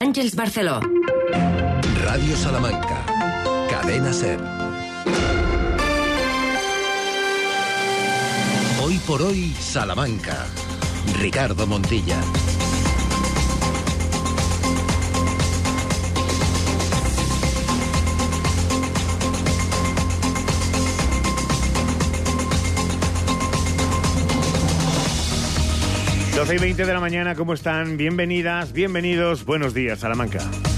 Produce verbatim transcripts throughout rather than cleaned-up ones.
Àngels Barceló. Radio Salamanca, Cadena SER. Hoy por hoy, Salamanca. Ricardo Montilla. doce y veinte de la mañana, ¿cómo están? Bienvenidas, bienvenidos, buenos días, Salamanca.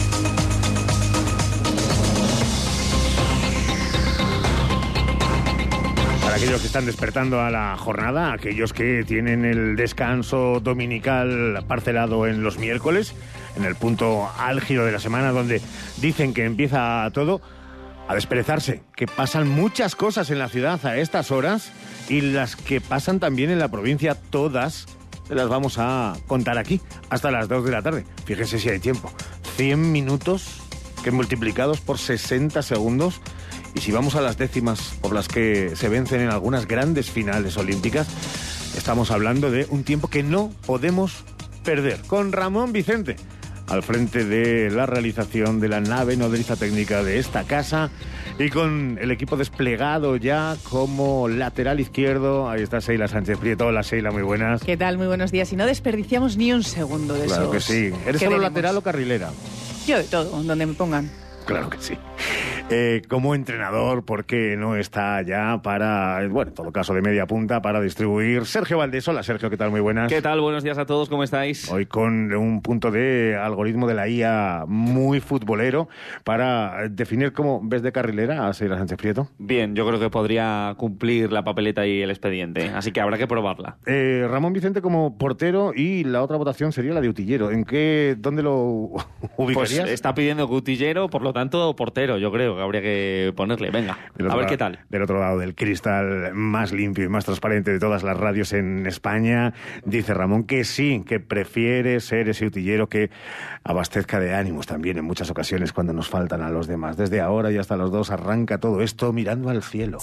Para aquellos que están despertando a la jornada, aquellos que tienen el descanso dominical parcelado en los miércoles, en el punto álgido de la semana donde dicen que empieza todo, a desperezarse, que pasan muchas cosas en la ciudad a estas horas y las que pasan también en la provincia, todas se las vamos a contar aquí hasta las dos de la tarde. Fíjense si hay tiempo. cien minutos que multiplicados por sesenta segundos. Y si vamos a las décimas por las que se vencen en algunas grandes finales olímpicas, estamos hablando de un tiempo que no podemos perder. Con Ramón Vicente al frente de la realización de la nave nodriza técnica de esta casa y con el equipo desplegado ya como lateral izquierdo. Ahí está Sheila Sánchez Prieto. Hola, Sheila, muy buenas. ¿Qué tal? Muy buenos días. Y no desperdiciamos ni un segundo de eso. Claro que sí. ¿Eres solo lateral o carrilera? Yo de todo, donde me pongan. Claro que sí. Eh, como entrenador, porque no está ya para, bueno, en todo caso de media punta, para distribuir Sergio Valdés. Hola, Sergio, ¿qué tal? Muy buenas. ¿Qué tal? Buenos días a todos, ¿cómo estáis? Hoy con un punto de algoritmo de la I A muy futbolero para definir cómo ves de carrilera a Sheila Sánchez Prieto. Bien, yo creo que podría cumplir la papeleta y el expediente, así que habrá que probarla. Eh, Ramón Vicente como portero y la otra votación sería la de utillero. ¿En qué, dónde lo ubicarías? Pues está pidiendo utillero, por lo tanto, portero, yo creo que habría que ponerle. Venga, a ver qué tal. Del otro lado del cristal más limpio y más transparente de todas las radios en España, dice Ramón que sí, que prefiere ser ese utillero que abastezca de ánimos también en muchas ocasiones cuando nos faltan a los demás. Desde ahora y hasta los dos arranca todo esto mirando al cielo.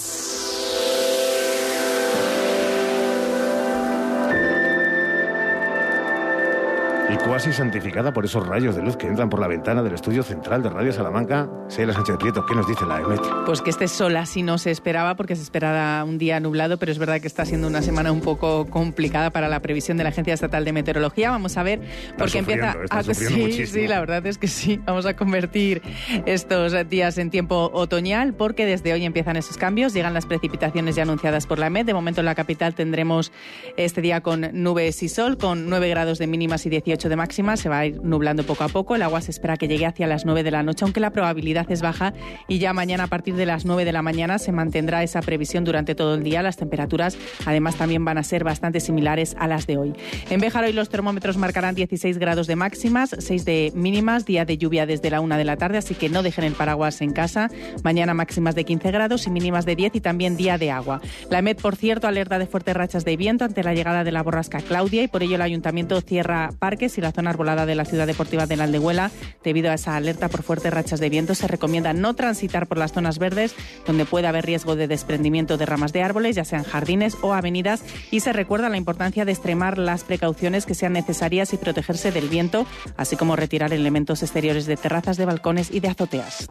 Y cuasi santificada por esos rayos de luz que entran por la ventana del estudio central de Radio Salamanca, Sheila Sánchez Prieto, ¿qué nos dice la EMET? Pues que este sol así no se esperaba, porque se esperaba un día nublado, pero es verdad que está siendo una semana un poco complicada para la previsión de la Agencia Estatal de Meteorología. Vamos a ver, porque empieza a... Sí, sí, la verdad es que sí. Vamos a convertir estos días en tiempo otoñal, porque desde hoy empiezan esos cambios. Llegan las precipitaciones ya anunciadas por la EMET. De momento en la capital tendremos este día con nubes y sol, con nueve grados de mínimas y dieciocho de máxima. Se va a ir nublando poco a poco. El agua se espera que llegue hacia las nueve de la noche, aunque la probabilidad es baja, y ya mañana a partir de las nueve de la mañana se mantendrá esa previsión durante todo el día. Las temperaturas además también van a ser bastante similares a las de hoy. En Béjar hoy los termómetros marcarán dieciséis grados de máximas, seis de mínimas, día de lluvia desde la una de la tarde, así que no dejen el paraguas en casa. Mañana máximas de quince grados y mínimas de diez, y también día de agua. La EMET, por cierto, alerta de fuertes rachas de viento ante la llegada de la borrasca Claudia, y por ello el Ayuntamiento cierra parques y la zona arbolada de la ciudad deportiva de la Aldehuela. Debido a esa alerta por fuertes rachas de viento, se recomienda no transitar por las zonas verdes donde puede haber riesgo de desprendimiento de ramas de árboles, ya sean jardines o avenidas, y se recuerda la importancia de extremar las precauciones que sean necesarias y protegerse del viento, así como retirar elementos exteriores de terrazas, de balcones y de azoteas.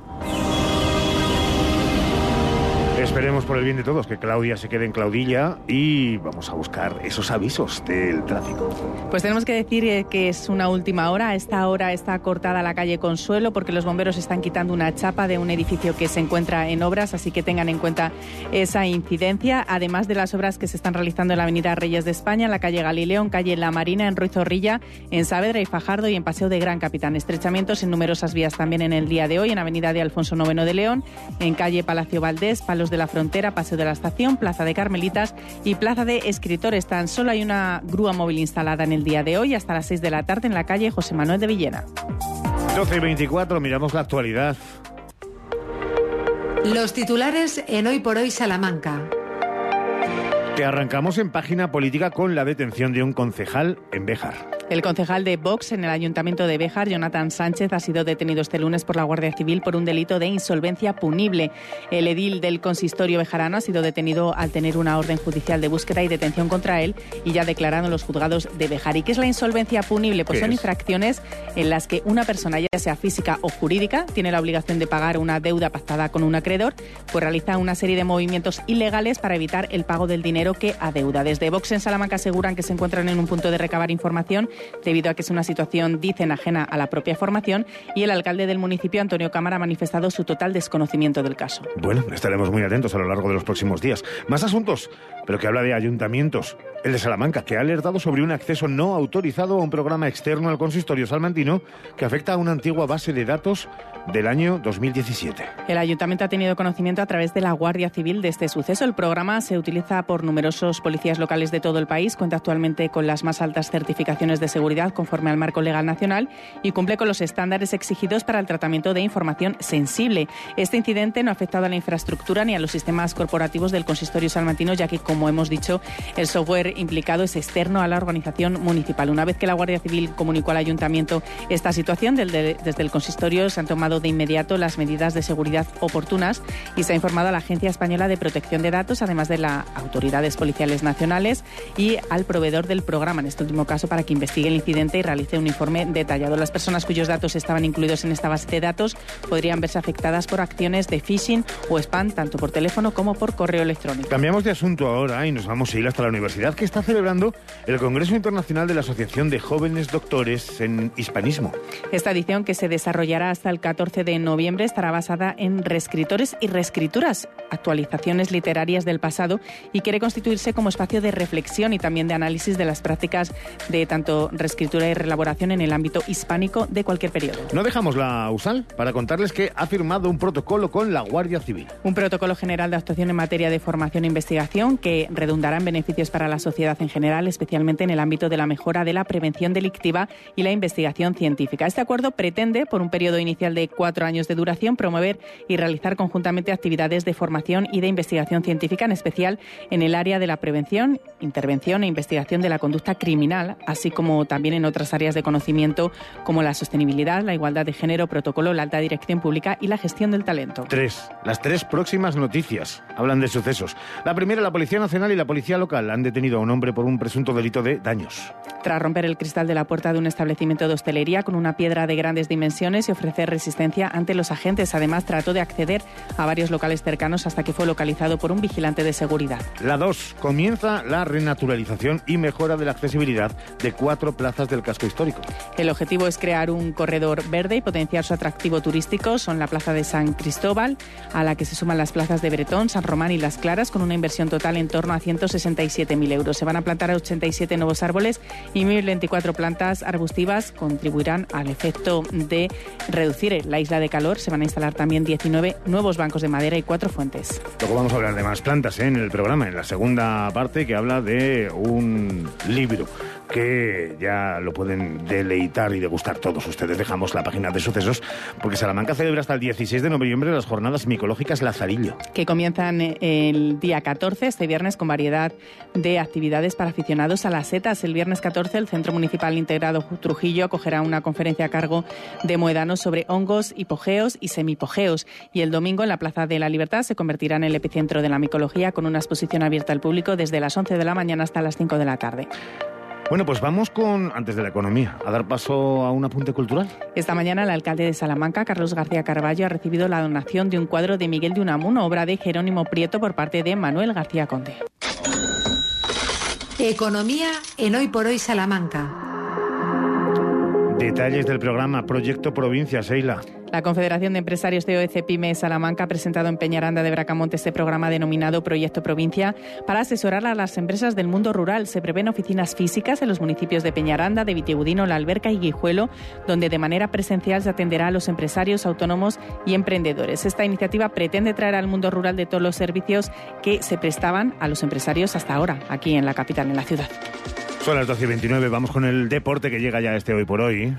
Esperemos por el bien de todos que Claudia se quede en Claudilla y vamos a buscar esos avisos del tráfico. Pues tenemos que decir que es una última hora. A esta hora está cortada la calle Consuelo porque los bomberos están quitando una chapa de un edificio que se encuentra en obras, así que tengan en cuenta esa incidencia. Además de las obras que se están realizando en la avenida Reyes de España, en la calle Galileo, en calle La Marina, en Ruiz Zorrilla, en Saavedra y Fajardo y en Paseo de Gran Capitán. Estrechamientos en numerosas vías también en el día de hoy, en avenida de Alfonso noveno de León, en calle Palacio Valdés, Palos de la Frontera, Paseo de la Estación, Plaza de Carmelitas y Plaza de Escritores. Tan solo hay una grúa móvil instalada en el día de hoy hasta las seis de la tarde en la calle José Manuel de Villena. doce y veinticuatro, miramos la actualidad. Los titulares en Hoy por Hoy Salamanca. Que arrancamos en página política con la detención de un concejal en Béjar. El concejal de Vox en el Ayuntamiento de Béjar, Jonathan Sánchez, ha sido detenido este lunes por la Guardia Civil por un delito de insolvencia punible. El edil del consistorio bejarano ha sido detenido al tener una orden judicial de búsqueda y detención contra él y ya declarado en los juzgados de Béjar. ¿Y qué es la insolvencia punible? Pues son infracciones en las que una persona, ya sea física o jurídica, tiene la obligación de pagar una deuda pactada con un acreedor, pues realiza una serie de movimientos ilegales para evitar el pago del dinero que adeuda. Desde Vox en Salamanca aseguran que se encuentran en un punto de recabar información debido a que es una situación, dicen, ajena a la propia formación, y el alcalde del municipio, Antonio Cámara, ha manifestado su total desconocimiento del caso. Bueno, estaremos muy atentos a lo largo de los próximos días. Más asuntos, pero que habla de ayuntamientos. El de Salamanca, que ha alertado sobre un acceso no autorizado a un programa externo al consistorio salmantino que afecta a una antigua base de datos del año dos mil diecisiete. El ayuntamiento ha tenido conocimiento a través de la Guardia Civil de este suceso. El programa se utiliza por numerosos policías locales de todo el país, cuenta actualmente con las más altas certificaciones de seguridad conforme al marco legal nacional y cumple con los estándares exigidos para el tratamiento de información sensible. Este incidente no ha afectado a la infraestructura ni a los sistemas corporativos del consistorio salmantino, ya que, como hemos dicho, el software implicado es externo a la organización municipal. Una vez que la Guardia Civil comunicó al ayuntamiento esta situación, desde el consistorio se han tomado de inmediato las medidas de seguridad oportunas y se ha informado a la Agencia Española de Protección de Datos, además de las autoridades policiales nacionales y al proveedor del programa, en este último caso, para que investigue el incidente y realice un informe detallado. Las personas cuyos datos estaban incluidos en esta base de datos podrían verse afectadas por acciones de phishing o spam, tanto por teléfono como por correo electrónico. Cambiamos de asunto ahora y nos vamos a ir hasta la universidad, que está celebrando el Congreso Internacional de la Asociación de Jóvenes Doctores en Hispanismo. Esta edición, que se desarrollará hasta el catorce de noviembre, estará basada en reescritores y reescrituras, actualizaciones literarias del pasado, y quiere constituirse como espacio de reflexión y también de análisis de las prácticas de tanto reescritura y reelaboración en el ámbito hispánico de cualquier periodo. No dejamos la U S A L para contarles que ha firmado un protocolo con la Guardia Civil. Un protocolo general de actuación en materia de formación e investigación que redundará en beneficios para la sociedad en general, especialmente en el ámbito de la mejora de la prevención delictiva y la investigación científica. Este acuerdo pretende, por un periodo inicial de cuatro años de duración, promover y realizar conjuntamente actividades de formación y de investigación científica, en especial en el área de la prevención, intervención e investigación de la conducta criminal, así como también en otras áreas de conocimiento como la sostenibilidad, la igualdad de género, protocolo, la alta dirección pública y la gestión del talento. Tres. Las tres próximas noticias hablan de sucesos. La primera, la Policía Nacional y la Policía Local han detenido a un hombre por un presunto delito de daños. Tras romper el cristal de la puerta de un establecimiento de hostelería con una piedra de grandes dimensiones y ofrecer resistencia ante los agentes, además trató de acceder a varios locales cercanos hasta que fue localizado por un vigilante de seguridad. La dos. Comienza la renaturalización y mejora de la accesibilidad de cuatro plazas del casco histórico. El objetivo es crear un corredor verde y potenciar su atractivo turístico. Son la plaza de San Cristóbal, a la que se suman las plazas de Bretón, San Román y Las Claras, con una inversión total en torno a ciento sesenta y siete mil euros. Se van a plantar ochenta y siete nuevos árboles y mil veinticuatro plantas arbustivas contribuirán al efecto de reducir la isla de calor. Se van a instalar también diecinueve nuevos bancos de madera y cuatro fuentes. Luego vamos a hablar de más plantas, ¿eh? en el programa, en la segunda parte, que habla de un libro que ya lo pueden deleitar y degustar todos ustedes. Dejamos la página de sucesos porque Salamanca celebra hasta el dieciséis de noviembre las jornadas micológicas Lazarillo, que comienzan el día catorce, este viernes, con variedad de actividades para aficionados a las setas. El viernes catorce, el Centro Municipal Integrado Trujillo acogerá una conferencia a cargo de Moedanos sobre hongos, hipogeos y semipogeos. Y el domingo, en la Plaza de la Libertad, se convertirá en el epicentro de la micología, con una exposición abierta al público desde las once de la mañana hasta las cinco de la tarde. Bueno, pues vamos con, antes de la economía, a dar paso a un apunte cultural. Esta mañana el alcalde de Salamanca, Carlos García Carballo, ha recibido la donación de un cuadro de Miguel de Unamuno, obra de Jerónimo Prieto, por parte de Manuel García Conde. Economía en Hoy por Hoy Salamanca. Detalles del programa Proyecto Provincia, Seila. La Confederación de Empresarios de O E C Pyme Salamanca ha presentado en Peñaranda de Bracamonte este programa denominado Proyecto Provincia para asesorar a las empresas del mundo rural. Se prevén oficinas físicas en los municipios de Peñaranda, de Vitigudino, La Alberca y Guijuelo, donde de manera presencial se atenderá a los empresarios, autónomos y emprendedores. Esta iniciativa pretende traer al mundo rural de todos los servicios que se prestaban a los empresarios hasta ahora, aquí en la capital, en la ciudad. Son las doce y veintinueve, vamos con el deporte que llega ya este Hoy por Hoy.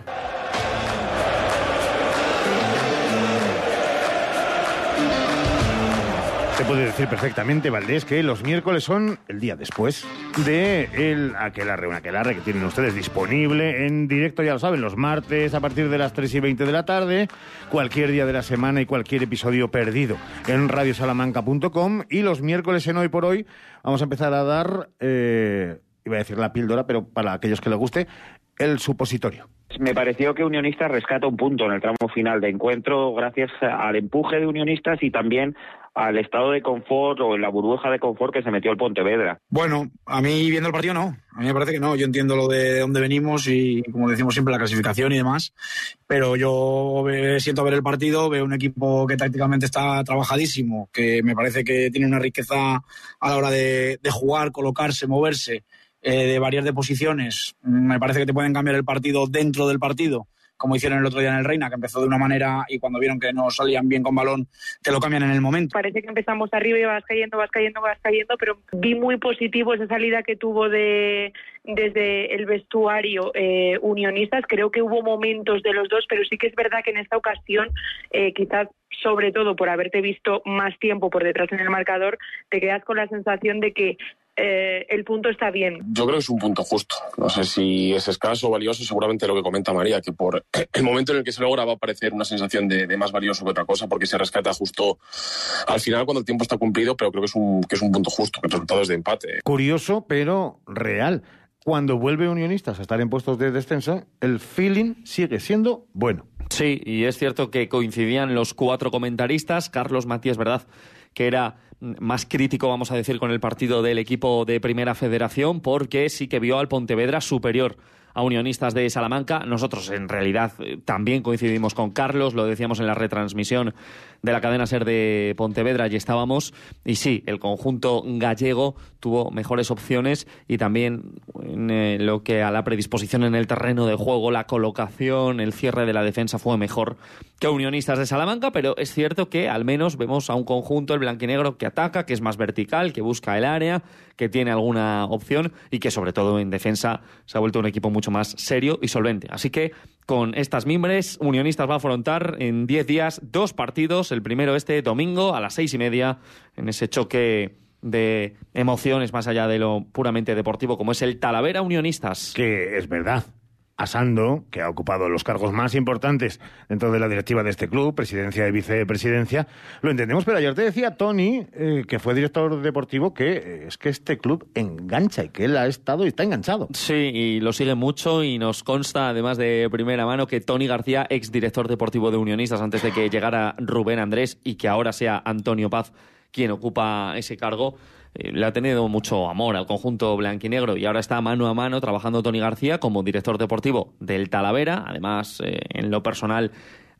Te puede decir perfectamente, Valdés, que los miércoles son el día después de el Aquelarre, un Aquelarre que tienen ustedes disponible en directo, ya lo saben, los martes a partir de las tres y veinte de la tarde, cualquier día de la semana y cualquier episodio perdido en radio salamanca punto com, y los miércoles en Hoy por Hoy vamos a empezar a dar, eh, iba a decir la píldora, pero para aquellos que les guste, el supositorio. Me pareció que Unionistas rescata un punto en el tramo final de encuentro gracias al empuje de Unionistas y también al estado de confort o en la burbuja de confort que se metió el Pontevedra. Bueno, a mí viendo el partido no, a mí me parece que no, yo entiendo lo de dónde venimos y como decimos siempre la clasificación y demás, pero yo siento ver el partido, veo un equipo que tácticamente está trabajadísimo, que me parece que tiene una riqueza a la hora de, de jugar, colocarse, moverse, eh, de variar de posiciones. Me parece que te pueden cambiar el partido dentro del partido, como hicieron el otro día en el Reina, que empezó de una manera y cuando vieron que no salían bien con balón, te lo cambian en el momento. Parece que empezamos arriba y vas cayendo, vas cayendo, vas cayendo, pero vi muy positivo esa salida que tuvo de desde el vestuario eh, Unionistas. Creo que hubo momentos de los dos, pero sí que es verdad que en esta ocasión, eh, quizás sobre todo por haberte visto más tiempo por detrás en el marcador, te quedas con la sensación de que Eh, el punto está bien. Yo creo que es un punto justo. No sé si es escaso o valioso, seguramente lo que comenta María, que por el momento en el que se logra va a parecer una sensación de, de más valioso que otra cosa, porque se rescata justo al final cuando el tiempo está cumplido, pero creo que es un, que es un punto justo, que el resultado es de empate. Curioso, pero real. Cuando vuelve Unionistas a estar en puestos de descenso, el feeling sigue siendo bueno. Sí, y es cierto que coincidían los cuatro comentaristas. Carlos Matías, ¿verdad?, que era más crítico, vamos a decir, con el partido del equipo de Primera Federación, porque sí que vio al Pontevedra superior a Unionistas de Salamanca. Nosotros, en realidad, también coincidimos con Carlos, lo decíamos en la retransmisión de la cadena SER de Pontevedra, allí estábamos, y sí, el conjunto gallego tuvo mejores opciones y también en eh, lo que a la predisposición en el terreno de juego, la colocación, el cierre de la defensa fue mejor que Unionistas de Salamanca, pero es cierto que al menos vemos a un conjunto, el blanquinegro, que ataca, que es más vertical, que busca el área, que tiene alguna opción y que sobre todo en defensa se ha vuelto un equipo mucho más serio y solvente. Así que con estas mimbres, Unionistas va a afrontar en diez días dos partidos. El primero este domingo a las seis y media, en ese choque de emociones más allá de lo puramente deportivo, como es el Talavera Unionistas. Que es verdad. Asando, que ha ocupado los cargos más importantes dentro de la directiva de este club, presidencia y vicepresidencia, lo entendemos, pero ayer te decía Tony, eh, que fue director deportivo, que eh, es que este club engancha y que él ha estado y está enganchado. Sí, y lo sigue mucho y nos consta, además de primera mano, que Tony García, exdirector deportivo de Unionistas, antes de que llegara Rubén Andrés y que ahora sea Antonio Paz quien ocupa ese cargo, eh, le ha tenido mucho amor al conjunto blanquinegro y ahora está mano a mano trabajando Tony García como director deportivo del Talavera, además eh, en lo personal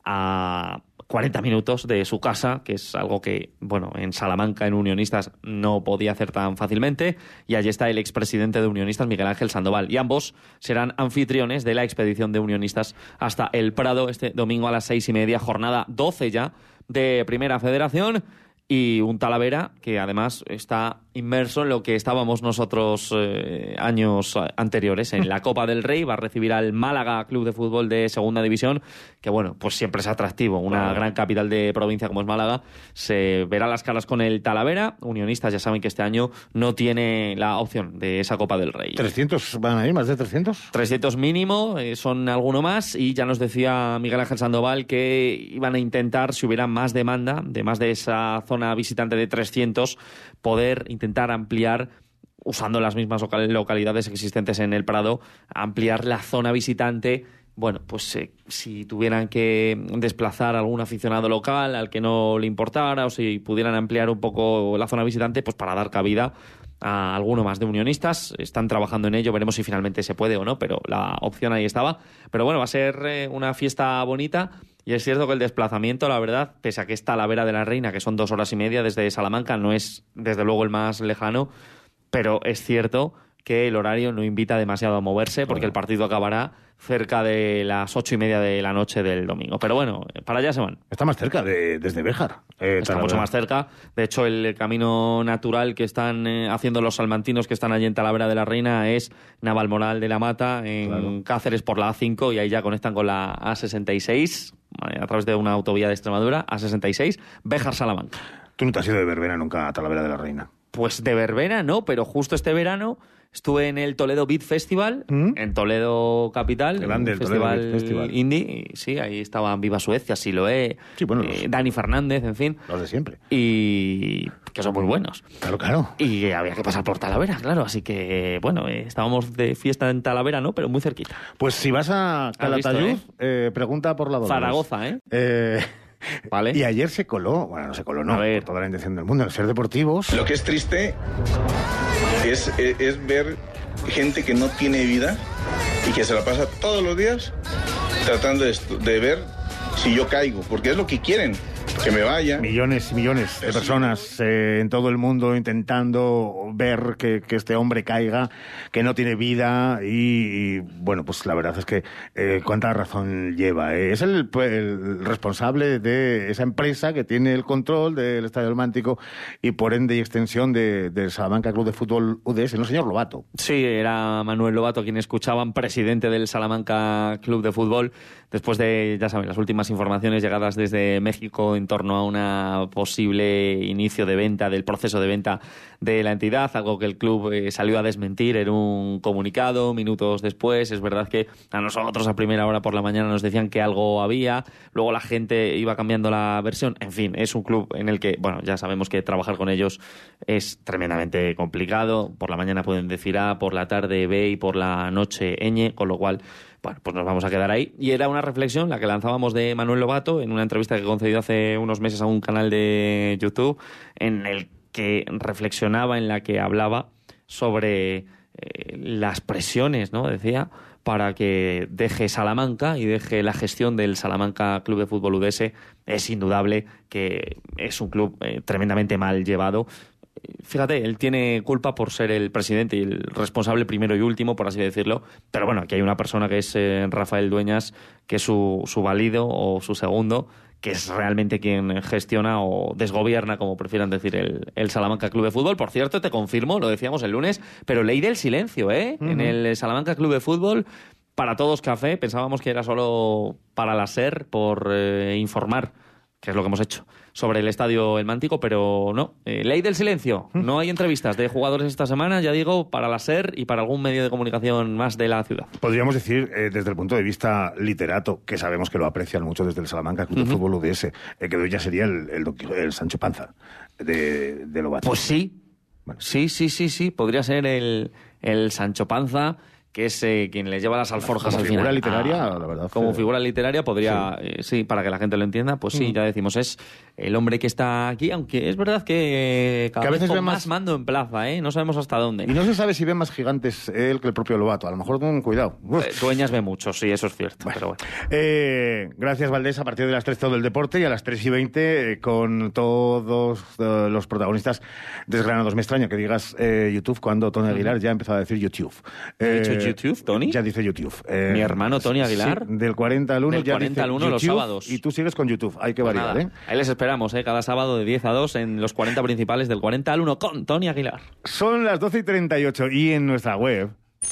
a cuarenta minutos de su casa, que es algo que, bueno, en Salamanca, en Unionistas, no podía hacer tan fácilmente, y allí está el expresidente de Unionistas, Miguel Ángel Sandoval, y ambos serán anfitriones de la expedición de Unionistas hasta el Prado este domingo a las seis y media, jornada doce ya de Primera Federación, y un Talavera que además está inmerso en lo que estábamos nosotros eh, años anteriores, en la Copa del Rey. Va a recibir al Málaga Club de Fútbol de Segunda División, que bueno, pues siempre es atractivo. Una bueno. gran capital de provincia como es Málaga, se verá las caras con el Talavera. Unionistas ya saben que este año no tiene la opción de esa Copa del Rey. ¿trescientos van a ir? ¿Más de trescientos? trescientos mínimo, eh, son alguno más, y ya nos decía Miguel Ángel Sandoval que iban a intentar, si hubiera más demanda, de más de esa zona visitante de trescientos, poder intentar ampliar, usando las mismas localidades existentes en el Prado, ampliar la zona visitante. Bueno, pues eh, si tuvieran que desplazar a algún aficionado local al que no le importara, o si pudieran ampliar un poco la zona visitante, pues para dar cabida a alguno más de Unionistas. Están trabajando en ello, veremos si finalmente se puede o no, pero la opción ahí estaba. Pero bueno, va a ser eh, una fiesta bonita. Y es cierto que el desplazamiento, la verdad, pese a que es Talavera de la Reina, que son dos horas y media desde Salamanca, no es desde luego el más lejano, pero es cierto que el horario no invita demasiado a moverse, porque el partido acabará cerca de las ocho y media de la noche del domingo. Pero bueno, para allá se van. Está más cerca de, desde Béjar. Eh, Está mucho más cerca. De hecho, el camino natural que están eh, haciendo los salmantinos que están allí en Talavera de la Reina es Navalmoral de la Mata, en claro. Cáceres por la A cinco, y ahí ya conectan con la A sesenta y seis, a través de una autovía de Extremadura, A sesenta y seis, Béjar-Salamanca. Tú no te has ido de verbena nunca a Talavera de la Reina. Pues de verbena no, pero justo este verano estuve en el Toledo Beat Festival, ¿Mm? en Toledo Capital, grande, un festival, festival indie, y sí, ahí estaban Viva Suecia, Siloé, sí, bueno, eh, Dani Fernández, en fin. Los de siempre. Y que son muy buenos. Claro, claro. Y había que pasar por Talavera, claro, así que, bueno, eh, estábamos de fiesta en Talavera, ¿no? Pero muy cerquita. Pues si vas a Calatayud, eh? Eh, pregunta por la Dolores. Zaragoza, ¿eh? Eh... Vale. Y ayer se coló, bueno, no se coló, no, por toda la intención del mundo, en el Ser Deportivos. Lo que es triste es, es, es ver gente que no tiene vida y que se la pasa todos los días tratando de, de ver si yo caigo, porque es lo que quieren, que me vaya. Millones y millones de personas eh, en todo el mundo intentando ver que, que este hombre caiga, que no tiene vida y, y bueno, pues la verdad es que eh, cuánta razón lleva. Eh. Es el, el responsable de esa empresa que tiene el control del Estadio del Mántico y por ende y extensión del de Salamanca Club de Fútbol U D S, ¿no, señor Lobato? Sí, era Manuel Lobato quien escuchaban, presidente del Salamanca Club de Fútbol, después de, ya saben, las últimas informaciones llegadas desde México en torno a una posible inicio de venta, del proceso de venta de la entidad, algo que el club eh, salió a desmentir en un comunicado minutos después. Es verdad que a nosotros a primera hora por la mañana nos decían que algo había, luego la gente iba cambiando la versión. En fin, es un club en el que, bueno, ya sabemos que trabajar con ellos es tremendamente complicado. Por la mañana pueden decir A, por la tarde B y por la noche ñ, con lo cual, bueno, pues nos vamos a quedar ahí. Y era una reflexión la que lanzábamos de Manuel Lobato en una entrevista que concedió hace unos meses a un canal de YouTube, en el que reflexionaba, en la que hablaba sobre eh, las presiones, ¿no? Decía, para que deje Salamanca y deje la gestión del Salamanca Club de Fútbol U D S. Es indudable que es un club eh, tremendamente mal llevado. Fíjate, él tiene culpa por ser el presidente y el responsable primero y último, por así decirlo, pero bueno, aquí hay una persona que es eh, Rafael Dueñas, que es su, su válido o su segundo, que es realmente quien gestiona o desgobierna, como prefieran decir, el, el Salamanca Club de Fútbol. Por cierto, te confirmo, lo decíamos el lunes, pero ley del silencio, ¿eh? Uh-huh. En el Salamanca Club de Fútbol, para todos café, pensábamos que era solo para la SER, por eh, informar, que es lo que hemos hecho, sobre el Estadio El Mántico, pero no. Eh, ley del silencio. No hay entrevistas de jugadores esta semana, ya digo, para la SER y para algún medio de comunicación más de la ciudad. Podríamos decir, eh, desde el punto de vista literato, que sabemos que lo aprecian mucho desde el Salamanca Club uh-huh. de Fútbol U D S, eh, que hoy ya sería el, el, el Sancho Panza de, de Lobato. Pues sí. Bueno. Sí, sí, sí, sí. Podría ser el, el Sancho Panza, que es eh, quien le lleva las alforjas al final. Como figura literaria, ah, la verdad. Como figura literaria podría, sí. Eh, sí, para que la gente lo entienda, pues sí, mm. ya decimos, es el hombre que está aquí, aunque es verdad que eh, cada que a veces vez con más, más mando en plaza, ¿eh? No sabemos hasta dónde. Y no se sabe si ve más gigantes él que el propio Lobato, a lo mejor con cuidado. Eh, Dueñas ve mucho, sí, eso es cierto. Bueno. Pero bueno. Eh, gracias, Valdés, a partir de las tres todo el deporte y a las tres y veinte eh, con todos eh, los protagonistas desgranados. Me extraña que digas eh, YouTube cuando Tony Aguilar ya ha empezado a decir YouTube. Eh, ¿He dicho YouTube, Tony? Ya dice YouTube. Eh, ¿Mi hermano Tony Aguilar? Sí, del cuarenta al uno del ya cuarenta al uno YouTube, los sábados. Y tú sigues con YouTube. Hay que pues variar, nada. ¿eh? Ahí les esperamos, ¿eh? Cada sábado de diez a dos en los cuarenta principales del cuarenta al uno con Tony Aguilar. Son las doce y treinta y ocho y en nuestra web...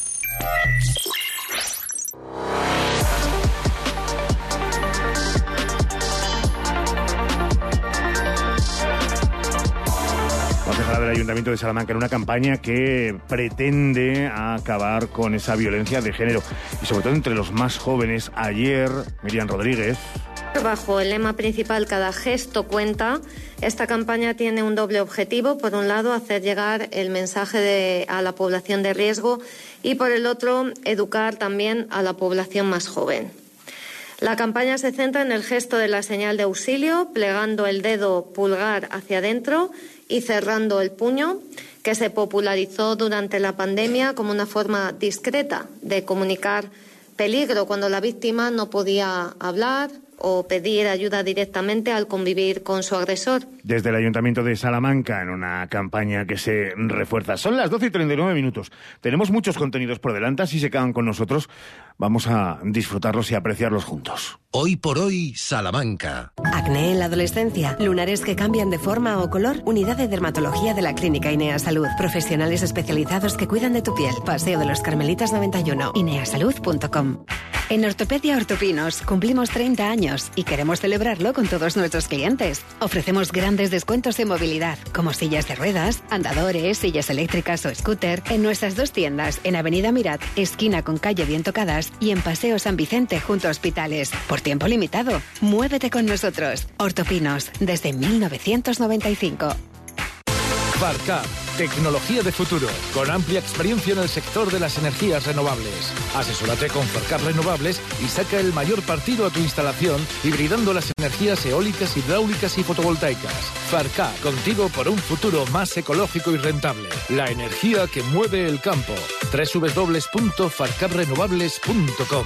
del Ayuntamiento de Salamanca en una campaña que pretende acabar con esa violencia de género y sobre todo entre los más jóvenes. Ayer, Miriam Rodríguez. Bajo el lema principal Cada gesto cuenta, esta campaña tiene un doble objetivo. Por un lado, hacer llegar el mensaje de, a la población de riesgo y por el otro, educar también a la población más joven. La campaña se centra en el gesto de la señal de auxilio, plegando el dedo pulgar hacia adentro y cerrando el puño, que se popularizó durante la pandemia como una forma discreta de comunicar peligro cuando la víctima no podía hablar o pedir ayuda directamente al convivir con su agresor. Desde el Ayuntamiento de Salamanca, en una campaña que se refuerza. Son las doce y treinta y nueve minutos. Tenemos muchos contenidos por delante, si se quedan con nosotros, vamos a disfrutarlos y apreciarlos juntos. Hoy por hoy, Salamanca. Acné en la adolescencia, lunares que cambian de forma o color, unidad de dermatología de la Clínica Inea Salud. Profesionales especializados que cuidan de tu piel. Paseo de los Carmelitas noventa y uno, ineasalud punto com. En Ortopedia Ortopinos cumplimos treinta años y queremos celebrarlo con todos nuestros clientes. Ofrecemos grandes descuentos en movilidad, como sillas de ruedas, andadores, sillas eléctricas o scooter, en nuestras dos tiendas, en Avenida Mirat, esquina con calle Bien Tocadas, y en Paseo San Vicente, junto a Hospitales. Por tiempo limitado, muévete con nosotros. Ortopinos, desde mil novecientos noventa y cinco. Farcap, tecnología de futuro, con amplia experiencia en el sector de las energías renovables. Asesórate con Farcap Renovables y saca el mayor partido a tu instalación, hibridando las energías eólicas, hidráulicas y fotovoltaicas. Farcap, contigo por un futuro más ecológico y rentable. La energía que mueve el campo. doble u doble u doble u punto farcap renovables punto com.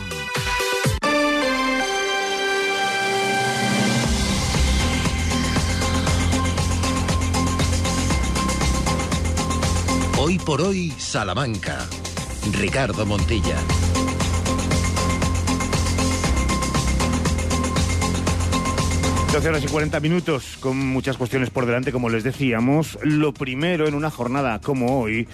Hoy por hoy, Salamanca. Ricardo Montilla. doce horas y cuarenta minutos, con muchas cuestiones por delante, como les decíamos. Lo primero, en una jornada como hoy,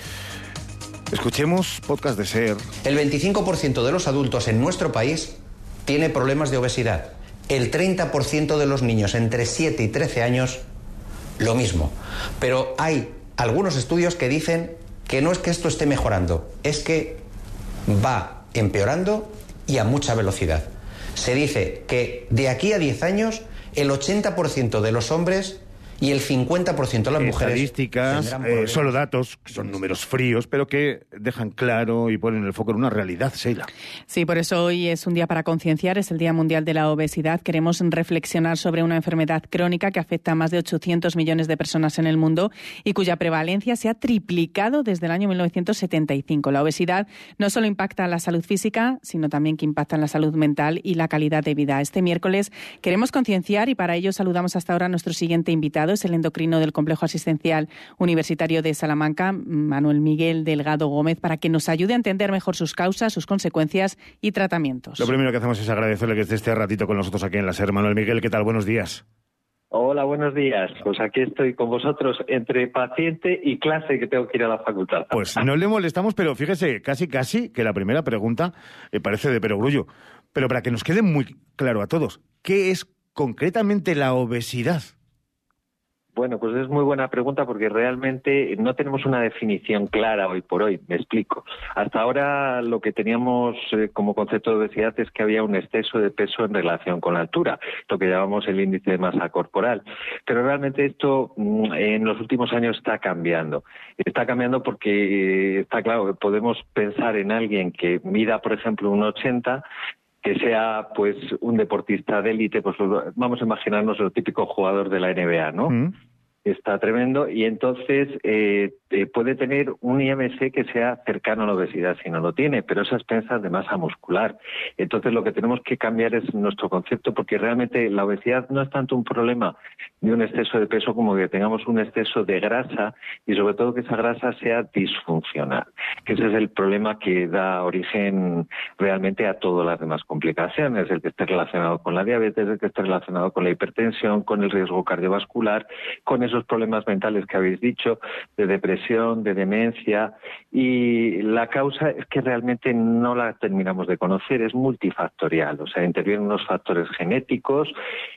escuchemos podcast de SER. El veinticinco por ciento de los adultos en nuestro país tiene problemas de obesidad. El treinta por ciento de los niños entre siete y trece años, lo mismo. Pero hay algunos estudios que dicen que no es que esto esté mejorando, es que va empeorando y a mucha velocidad. Se dice que de aquí a diez años el ochenta por ciento de los hombres y el cincuenta por ciento de las mujeres... Estadísticas, eh, solo datos, que son números fríos, pero que dejan claro y ponen el foco en una realidad, Sheila. Sí, por eso hoy es un día para concienciar, es el Día Mundial de la Obesidad. Queremos reflexionar sobre una enfermedad crónica que afecta a más de ochocientos millones de personas en el mundo y cuya prevalencia se ha triplicado desde el año mil novecientos setenta y cinco. La obesidad no solo impacta en la salud física, sino también que impacta en la salud mental y la calidad de vida. Este miércoles queremos concienciar y para ello saludamos hasta ahora a nuestro siguiente invitado. Es el endocrino del Complejo Asistencial Universitario de Salamanca, Manuel Miguel Delgado Gómez, para que nos ayude a entender mejor sus causas, sus consecuencias y tratamientos. Lo primero que hacemos es agradecerle que esté este ratito con nosotros aquí en la SER. Manuel Miguel, ¿qué tal? Buenos días. Hola, buenos días. Pues aquí estoy con vosotros entre paciente y clase, que tengo que ir a la facultad. Pues no le molestamos, pero fíjese, casi casi que la primera pregunta eh, parece de perogrullo. Pero para que nos quede muy claro a todos, ¿qué es concretamente la obesidad? Bueno, pues es muy buena pregunta porque realmente no tenemos una definición clara hoy por hoy. Me explico. Hasta ahora lo que teníamos eh, como concepto de obesidad es que había un exceso de peso en relación con la altura, lo que llamamos el índice de masa corporal. Pero realmente esto mm, en los últimos años está cambiando. Está cambiando porque eh, está claro que podemos pensar en alguien que mida, por ejemplo, un ochenta, que sea pues un deportista de élite, pues vamos a imaginarnos el típico jugador de la N B A, ¿no? Mm. Está tremendo y entonces eh, eh, puede tener un I M C que sea cercano a la obesidad si no lo tiene, pero es a expensas de masa muscular. Entonces lo que tenemos que cambiar es nuestro concepto, porque realmente la obesidad no es tanto un problema de un exceso de peso como que tengamos un exceso de grasa y sobre todo que esa grasa sea disfuncional, que ese es el problema que da origen realmente a todas las demás complicaciones, el que esté relacionado con la diabetes, el que esté relacionado con la hipertensión, con el riesgo cardiovascular, con esos problemas mentales que habéis dicho, de depresión, de demencia, y la causa es que realmente no la terminamos de conocer, es multifactorial, o sea, intervienen unos factores genéticos,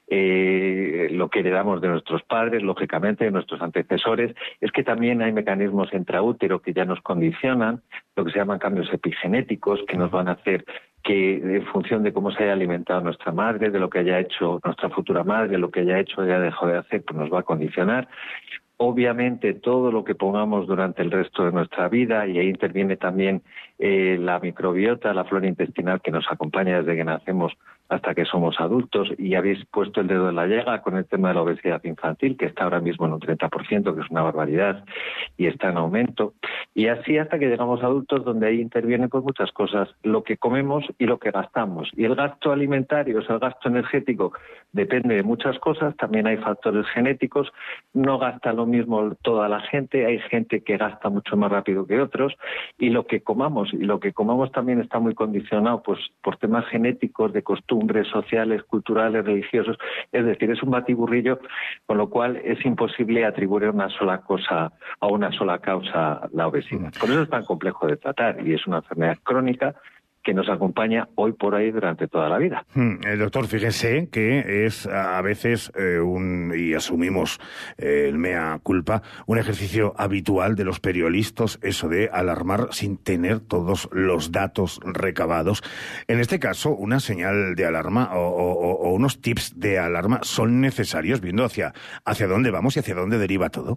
eh, lo que heredamos de nuestros padres, lógicamente, de nuestros antecesores, es que también hay mecanismos intraútero que ya nos condicionan, lo que se llaman cambios epigenéticos, que nos van a hacer que en función de cómo se haya alimentado nuestra madre, de lo que haya hecho nuestra futura madre, lo que haya hecho o haya dejado de hacer, pues nos va a condicionar. Obviamente todo lo que pongamos durante el resto de nuestra vida, y ahí interviene también eh, la microbiota, la flora intestinal que nos acompaña desde que nacemos hasta que somos adultos, y habéis puesto el dedo en la llaga con el tema de la obesidad infantil, que está ahora mismo en un treinta por ciento, que es una barbaridad, y está en aumento. Y así hasta que llegamos a adultos, donde ahí intervienen pues muchas cosas, lo que comemos y lo que gastamos. Y el gasto alimentario, o sea, el gasto energético, depende de muchas cosas, también hay factores genéticos, no gasta lo mismo toda la gente, hay gente que gasta mucho más rápido que otros, y lo que comamos, y lo que comamos también está muy condicionado pues por temas genéticos, de costumbres sociales, culturales, religiosos, es decir, es un batiburrillo, con lo cual es imposible atribuir a una sola cosa, a una sola causa la obesidad. Por eso es tan complejo de tratar, y es una enfermedad crónica que nos acompaña hoy por ahí durante toda la vida. Hmm, el doctor, fíjese que es a veces eh, un, y asumimos eh, el mea culpa, un ejercicio habitual de los periodistas, eso de alarmar sin tener todos los datos recabados. En este caso, una señal de alarma o, o, o unos tips de alarma son necesarios viendo hacia, hacia dónde vamos y hacia dónde deriva todo.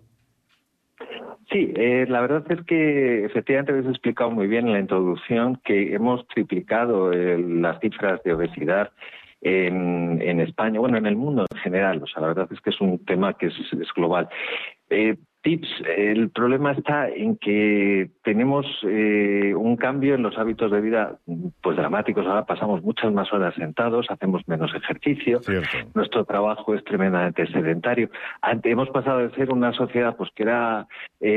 Sí, eh, la verdad es que efectivamente habéis explicado muy bien en la introducción que hemos triplicado eh, las cifras de obesidad en, en España, bueno, en el mundo en general. O sea, la verdad es que es un tema que es, es global. Eh, tips, el problema está en que tenemos eh, un cambio en los hábitos de vida pues dramáticos. Ahora pasamos muchas más horas sentados, hacemos menos ejercicio, Cierto. Nuestro trabajo es tremendamente sedentario. Antes hemos pasado de ser una sociedad pues que era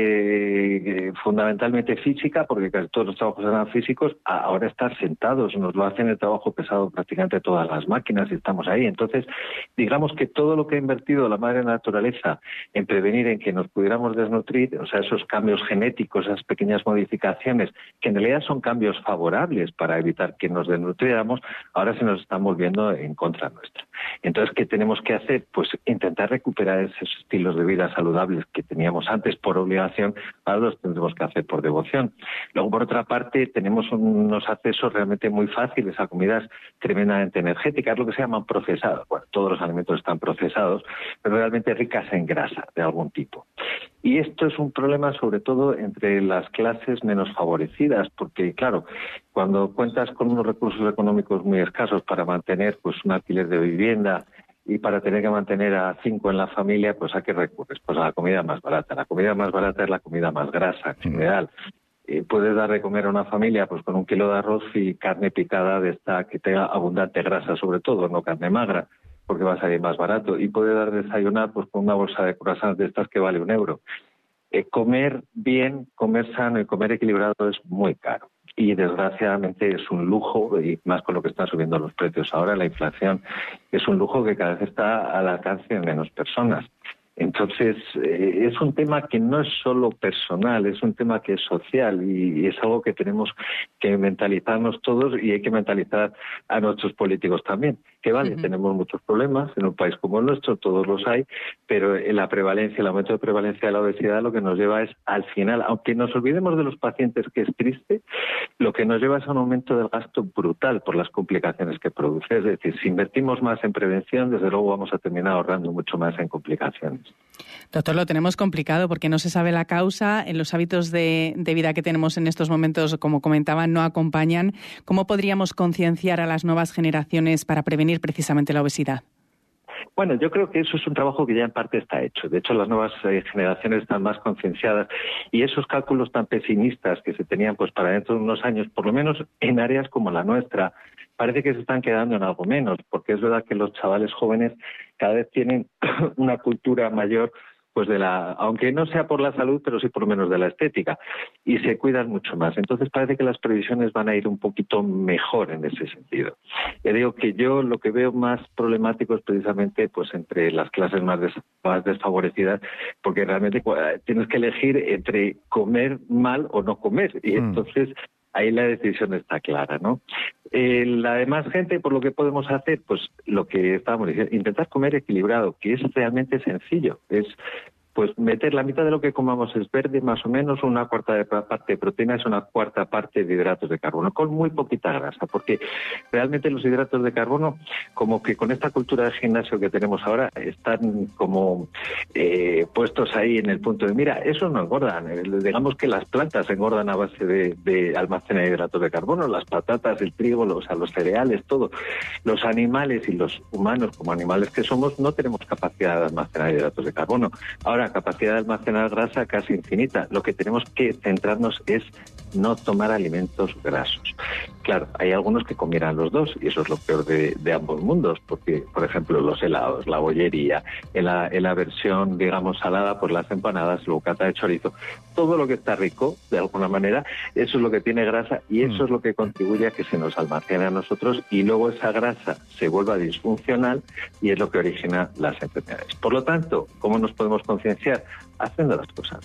eh, fundamentalmente física, porque casi todos los trabajos eran físicos, a ahora estar sentados. Nos lo hacen el trabajo pesado prácticamente todas las máquinas y estamos ahí. Entonces, digamos que todo lo que ha invertido la madre naturaleza en prevenir en que nos pudiéramos desnutrir, o sea, esos cambios genéticos, esas pequeñas modificaciones, que en realidad son cambios favorables para evitar que nos desnutriéramos, ahora se nos están volviendo en contra nuestra. Entonces, ¿qué tenemos que hacer? Pues intentar recuperar esos estilos de vida saludables que teníamos antes por obligación, ahora los tendremos que hacer por devoción. Luego, por otra parte, tenemos unos accesos realmente muy fáciles a comidas tremendamente energéticas, lo que se llaman procesados. Bueno, todos los alimentos están procesados, pero realmente ricas en grasa de algún tipo. Y esto es un problema sobre todo entre las clases menos favorecidas, porque claro, cuando cuentas con unos recursos económicos muy escasos para mantener pues un alquiler de vivienda y para tener que mantener a cinco en la familia, pues ¿a qué recurres? Pues a la comida más barata. La comida más barata es la comida más grasa en general. Eh, puedes dar de comer a una familia pues con un kilo de arroz y carne picada de esta que tenga abundante grasa sobre todo, no carne magra, porque va a salir más barato, y puede dar desayunar pues con una bolsa de croissants de estas que vale un euro. Eh, comer bien, comer sano y comer equilibrado es muy caro. Y desgraciadamente es un lujo, y más con lo que están subiendo los precios ahora, la inflación, es un lujo que cada vez está al alcance de menos personas. Entonces, eh, es un tema que no es solo personal, es un tema que es social y, y es algo que tenemos que mentalizarnos todos, y hay que mentalizar a nuestros políticos también. Que vale, uh-huh. tenemos muchos problemas en un país como el nuestro, todos los hay, pero la prevalencia, el aumento de prevalencia de la obesidad lo que nos lleva es, al final, aunque nos olvidemos de los pacientes, que es triste, lo que nos lleva es a un aumento del gasto brutal por las complicaciones que produce. Es decir, si invertimos más en prevención, desde luego vamos a terminar ahorrando mucho más en complicaciones. Doctor, lo tenemos complicado porque no se sabe la causa, en los hábitos de, de vida que tenemos en estos momentos, como comentaba, no acompañan. ¿Cómo podríamos concienciar a las nuevas generaciones para prevenir precisamente la obesidad? Bueno, yo creo que eso es un trabajo que ya en parte está hecho. De hecho, las nuevas eh, generaciones están más concienciadas, y esos cálculos tan pesimistas que se tenían pues para dentro de unos años, por lo menos en áreas como la nuestra, parece que se están quedando en algo menos, porque es verdad que los chavales jóvenes cada vez tienen una cultura mayor, pues de la, aunque no sea por la salud, pero sí por lo menos de la estética, y se cuidan mucho más. Entonces parece que las previsiones van a ir un poquito mejor en ese sentido. Ya digo que yo lo que veo más problemático es precisamente pues entre las clases más, des, más desfavorecidas, porque realmente tienes que elegir entre comer mal o no comer, y mm. entonces ahí la decisión está clara, ¿no? Eh, la demás gente, por lo que podemos hacer, pues lo que estábamos diciendo, intentar comer equilibrado, que es realmente sencillo, es pues meter la mitad de lo que comamos es verde, más o menos, una cuarta de parte de proteínas, una cuarta parte de hidratos de carbono, con muy poquita grasa, porque realmente los hidratos de carbono, como que con esta cultura de gimnasio que tenemos ahora, están como eh, puestos ahí en el punto de mira, esos no engordan. Eh, digamos que las plantas engordan a base de, de almacenar hidratos de carbono, las patatas, el trigo, los, o sea, los cereales, todo. Los animales y los humanos, como animales que somos, no tenemos capacidad de almacenar hidratos de carbono. Ahora, capacidad de almacenar grasa casi infinita. Lo que tenemos que centrarnos es no tomar alimentos grasos. Claro, hay algunos que comieran los dos, y eso es lo peor de, de ambos mundos, porque, por ejemplo, los helados, la bollería, en la, en la versión, digamos, salada, pues las empanadas, el bocata de chorizo, todo lo que está rico, de alguna manera, eso es lo que tiene grasa, y eso mm. es lo que contribuye a que se nos almacene a nosotros, y luego esa grasa se vuelva disfuncional, y es lo que origina las enfermedades. Por lo tanto, ¿cómo nos podemos concienciar? Haciendo las cosas bien.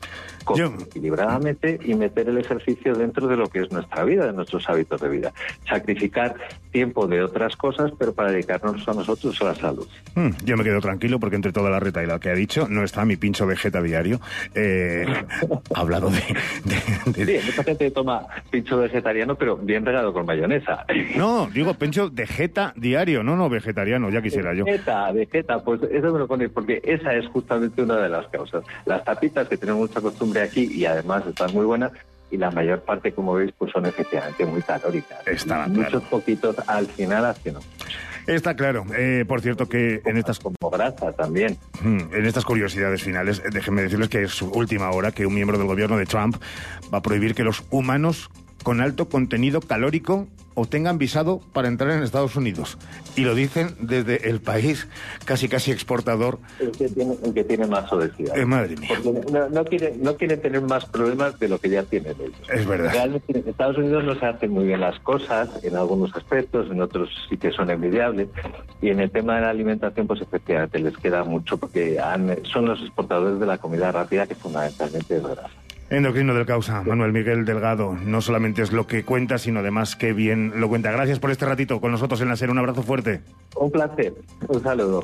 Yo... equilibradamente y meter el ejercicio dentro de lo que es nuestra vida, de nuestros hábitos de vida. Sacrificar tiempo de otras cosas, pero para dedicarnos a nosotros, a la salud. Mm, yo me quedo tranquilo porque entre toda la retaila que ha dicho no está mi pincho vegeta diario. Eh, ha hablado de, de, de... Sí, mucha gente toma pincho vegetariano, pero bien regado con mayonesa. No, digo pincho de jeta diario, no, no vegetariano, ya quisiera yo. Vegeta, vegeta, pues eso me lo ponéis porque esa es justamente una de las causas. Las tapitas que tenemos mucha costumbre aquí y además están muy buenas y la mayor parte, como veis, pues son efectivamente muy calóricas. Está y claro. Muchos poquitos al final hacen. Está claro. Eh, por cierto que en estas... Como grasa también. En estas curiosidades finales, déjenme decirles que es última hora que un miembro del gobierno de Trump va a prohibir que los humanos con alto contenido calórico obtengan visado para entrar en Estados Unidos. Y lo dicen desde el país casi casi exportador. El que tiene, el que tiene más obesidad. Eh, madre mía. Porque no, no, quieren, no quieren tener más problemas de lo que ya tienen ellos. Es verdad. Realmente en Estados Unidos no se hacen muy bien las cosas, en algunos aspectos, en otros sí que son envidiables. Y en el tema de la alimentación, pues efectivamente les queda mucho, porque han, son los exportadores de la comida rápida, que fundamentalmente es grasa. Endocrino del Causa, Manuel Miguel Delgado, no solamente es lo que cuenta, sino además que bien lo cuenta. Gracias por este ratito con nosotros en la SER. Un abrazo fuerte. Un placer. Un saludo.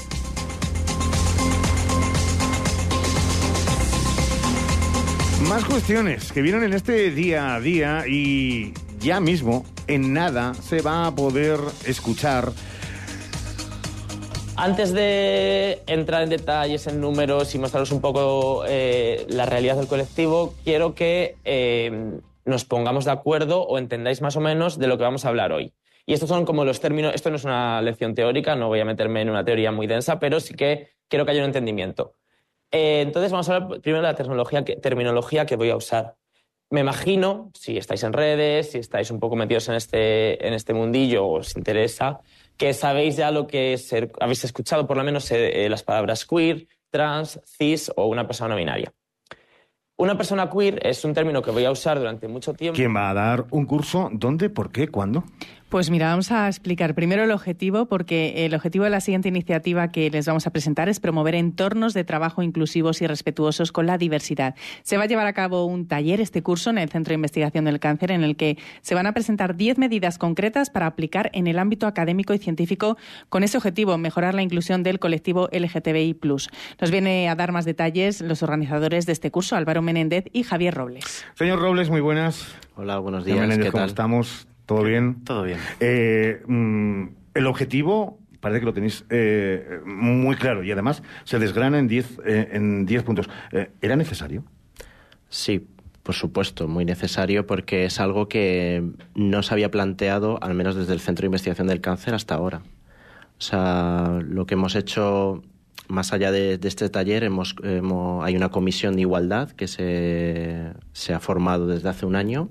Más cuestiones que vienen en este día a día y ya mismo, en nada, se va a poder escuchar. Antes de entrar en detalles, en números y mostraros un poco eh, la realidad del colectivo, quiero que eh, nos pongamos de acuerdo o entendáis más o menos de lo que vamos a hablar hoy. Y estos son como los términos, esto no es una lección teórica, no voy a meterme en una teoría muy densa, pero sí que quiero que haya un entendimiento. Eh, entonces vamos a hablar primero de la terminología que, terminología que voy a usar. Me imagino, si estáis en redes, si estáis un poco metidos en este, en este mundillo o os interesa, que sabéis ya lo que es, habéis escuchado por lo menos eh, las palabras queer, trans, cis o una persona no binaria. Una persona queer es un término que voy a usar durante mucho tiempo. ¿Quién va a dar un curso? ¿Dónde? ¿Por qué? ¿Cuándo? Pues mira, vamos a explicar primero el objetivo, porque el objetivo de la siguiente iniciativa que les vamos a presentar es promover entornos de trabajo inclusivos y respetuosos con la diversidad. Se va a llevar a cabo un taller, este curso, en el Centro de Investigación del Cáncer, en el que se van a presentar diez medidas concretas para aplicar en el ámbito académico y científico con ese objetivo, mejorar la inclusión del colectivo L G T B I plus. Nos viene a dar más detalles los organizadores de este curso, Álvaro Menéndez y Javier Robles. Señor Robles, muy buenas. Hola, buenos días. Menéndez, ¿qué ¿cómo tal? estamos? ¿Todo bien? Todo bien. Eh, mm, el objetivo parece que lo tenéis eh, muy claro y además se desgrana en diez eh, en diez puntos. Eh, ¿Era necesario? Sí, por supuesto, muy necesario porque es algo que no se había planteado, al menos desde el Centro de Investigación del Cáncer hasta ahora. O sea, lo que hemos hecho, más allá de, de este taller, hemos, hemos, hay una comisión de igualdad que se, se ha formado desde hace un año.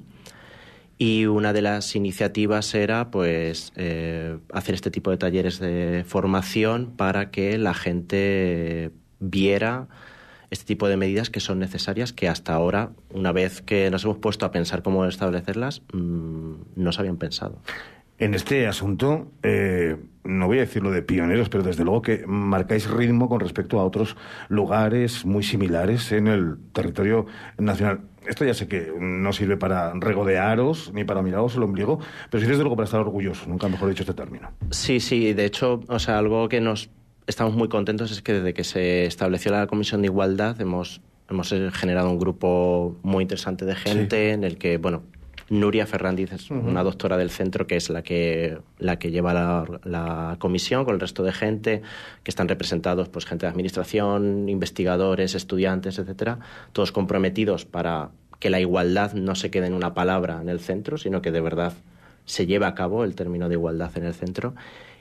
Y una de las iniciativas era pues eh, hacer este tipo de talleres de formación para que la gente viera este tipo de medidas que son necesarias, que hasta ahora, una vez que nos hemos puesto a pensar cómo establecerlas, mmm, no se habían pensado. En este asunto, eh, no voy a decirlo de pioneros, pero desde luego que marcáis ritmo con respecto a otros lugares muy similares en el territorio nacional. Esto ya sé que no sirve para regodearos ni para miraros el ombligo, pero sí desde luego para estar orgulloso, nunca mejor dicho este término. Sí, sí, de hecho, o sea, algo que nos estamos muy contentos es que desde que se estableció la Comisión de Igualdad hemos, hemos generado un grupo muy interesante de gente, sí, en el que, bueno, Nuria Ferrandiz es uh-huh. una doctora del centro que es la que la que lleva la, la comisión con el resto de gente que están representados, pues gente de administración, investigadores, estudiantes, etcétera, todos comprometidos para que la igualdad no se quede en una palabra en el centro, sino que de verdad se lleve a cabo el término de igualdad en el centro.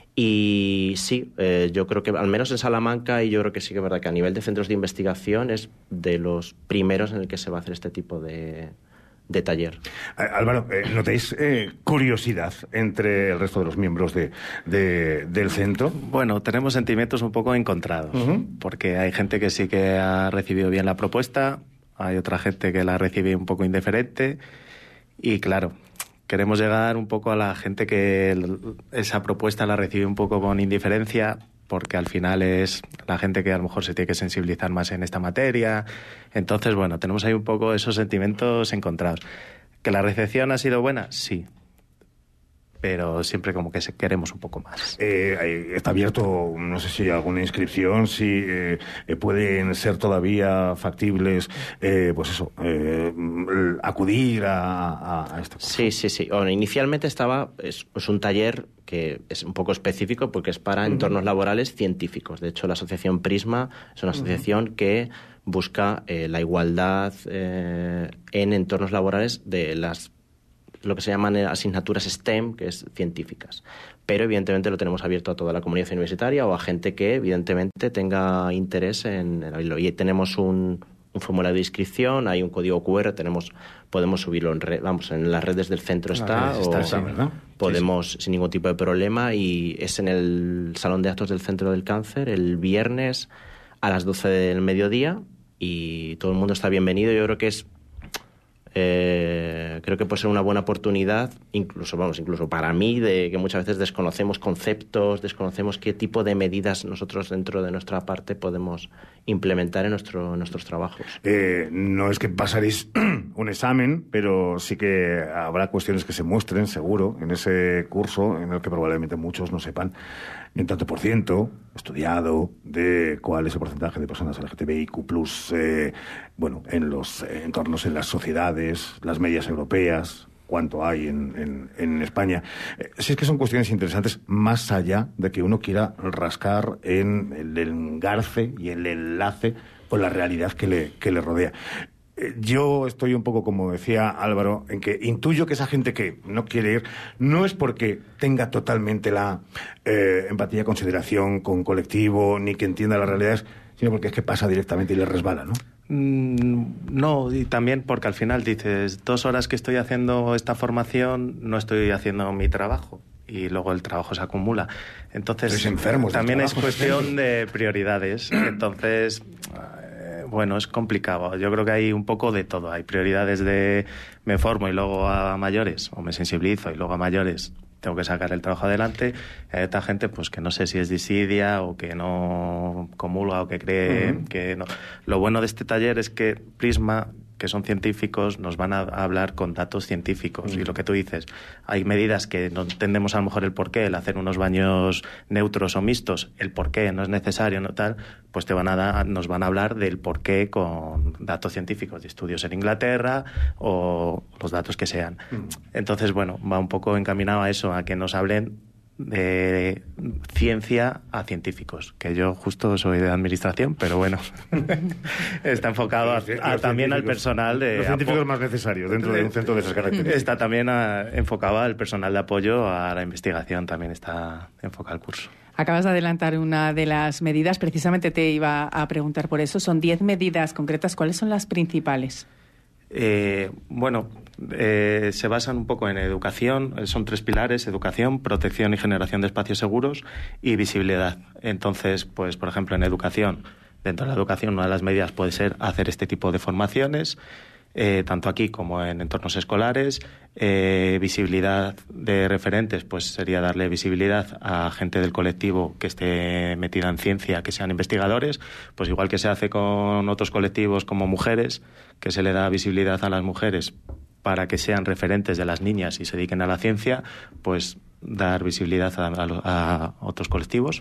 Y sí, eh, yo creo que al menos en Salamanca, y yo creo que sí que es verdad que a nivel de centros de investigación es de los primeros en el que se va a hacer este tipo de de taller. Álvaro, eh, ¿notáis eh, curiosidad entre el resto de los miembros de, de, del centro? Bueno, tenemos sentimientos un poco encontrados, uh-huh. porque hay gente que sí que ha recibido bien la propuesta, hay otra gente que la recibe un poco indiferente y claro, queremos llegar un poco a la gente que el, esa propuesta la recibe un poco con indiferencia porque al final es la gente que a lo mejor se tiene que sensibilizar más en esta materia. Entonces, bueno, tenemos ahí un poco esos sentimientos encontrados. ¿Que la recepción ha sido buena? Sí. Pero siempre como que queremos un poco más. Eh, está abierto, no sé si hay alguna inscripción, si eh, pueden ser todavía factibles, eh, pues eso, eh, acudir a, a, a esto. Sí, sí, sí. Bueno, inicialmente estaba, es, es un taller que es un poco específico porque es para uh-huh. entornos laborales científicos. De hecho, la asociación Prisma es una asociación uh-huh. que busca eh, la igualdad eh, en entornos laborales de las lo que se llaman asignaturas STEM, que es científicas. Pero evidentemente lo tenemos abierto a toda la comunidad universitaria o a gente que evidentemente tenga interés en el. Y tenemos un, un formulario de inscripción, hay un código cu erre, tenemos, podemos subirlo en red, vamos, en las redes del centro está, redes está, o está ¿verdad? Podemos sí, sí. sin ningún tipo de problema, y es en el Salón de Actos del Centro del Cáncer el viernes a las doce del mediodía, y todo el mundo está bienvenido. Yo creo que es Eh, creo que puede ser una buena oportunidad, incluso vamos, incluso para mí, de que muchas veces desconocemos conceptos, desconocemos qué tipo de medidas nosotros dentro de nuestra parte podemos implementar en, nuestro, en nuestros trabajos. Eh, no es que pasaréis un examen, pero sí que habrá cuestiones que se muestren, seguro, en ese curso, en el que probablemente muchos no sepan ni un tanto por ciento estudiado de cuál es el porcentaje de personas L G T B I Q plus, eh, bueno, en los entornos, en las sociedades, las medias europeas, cuánto hay en, en, en España. Eh, sí, es que son cuestiones interesantes, más allá de que uno quiera rascar en el engarce y el enlace con la realidad que le, que le rodea. Yo estoy un poco, como decía Álvaro, en que intuyo que esa gente que no quiere ir no es porque tenga totalmente la eh, empatía, consideración con colectivo, ni que entienda las realidades, sino porque es que pasa directamente y le resbala, ¿no? Mm, no, y también porque al final dices, dos horas que estoy haciendo esta formación, no estoy haciendo mi trabajo, y luego el trabajo se acumula. Entonces, enfermos también es cuestión de prioridades. Entonces, bueno, es complicado. Yo creo que hay un poco de todo. Hay prioridades de me formo y luego a mayores, o me sensibilizo y luego a mayores tengo que sacar el trabajo adelante. Hay otra gente pues que no sé si es disidia o que no comulga o que cree uh-huh. que no. Lo bueno de este taller es que Prisma, que son científicos, nos van a hablar con datos científicos. Mm. Y lo que tú dices, hay medidas que no entendemos a lo mejor el porqué, el hacer unos baños neutros o mixtos, el porqué no es necesario, no tal, pues te van a dar, nos van a hablar del porqué con datos científicos, de estudios en Inglaterra o los datos que sean. Mm. Entonces, bueno, va un poco encaminado a eso, a que nos hablen de ciencia a científicos, que yo justo soy de administración, pero bueno, está enfocado a, a, también al personal de los científicos apo- más necesarios dentro de un centro de esas características. Está también a, enfocado al personal de apoyo a la investigación, también está enfocado el curso. Acabas de adelantar una de las medidas, precisamente te iba a preguntar por eso. Son diez medidas concretas. ¿Cuáles son las principales? Eh, bueno, eh, se basan un poco en educación, son tres pilares: educación, protección y generación de espacios seguros y visibilidad. Entonces, pues por ejemplo, en educación, dentro de la educación, una de las medidas puede ser hacer este tipo de formaciones, eh, tanto aquí como en entornos escolares. Eh, visibilidad de referentes, pues sería darle visibilidad a gente del colectivo que esté metida en ciencia, que sean investigadores, pues igual que se hace con otros colectivos como mujeres, que se le da visibilidad a las mujeres para que sean referentes de las niñas y se dediquen a la ciencia, pues dar visibilidad a, a, a otros colectivos.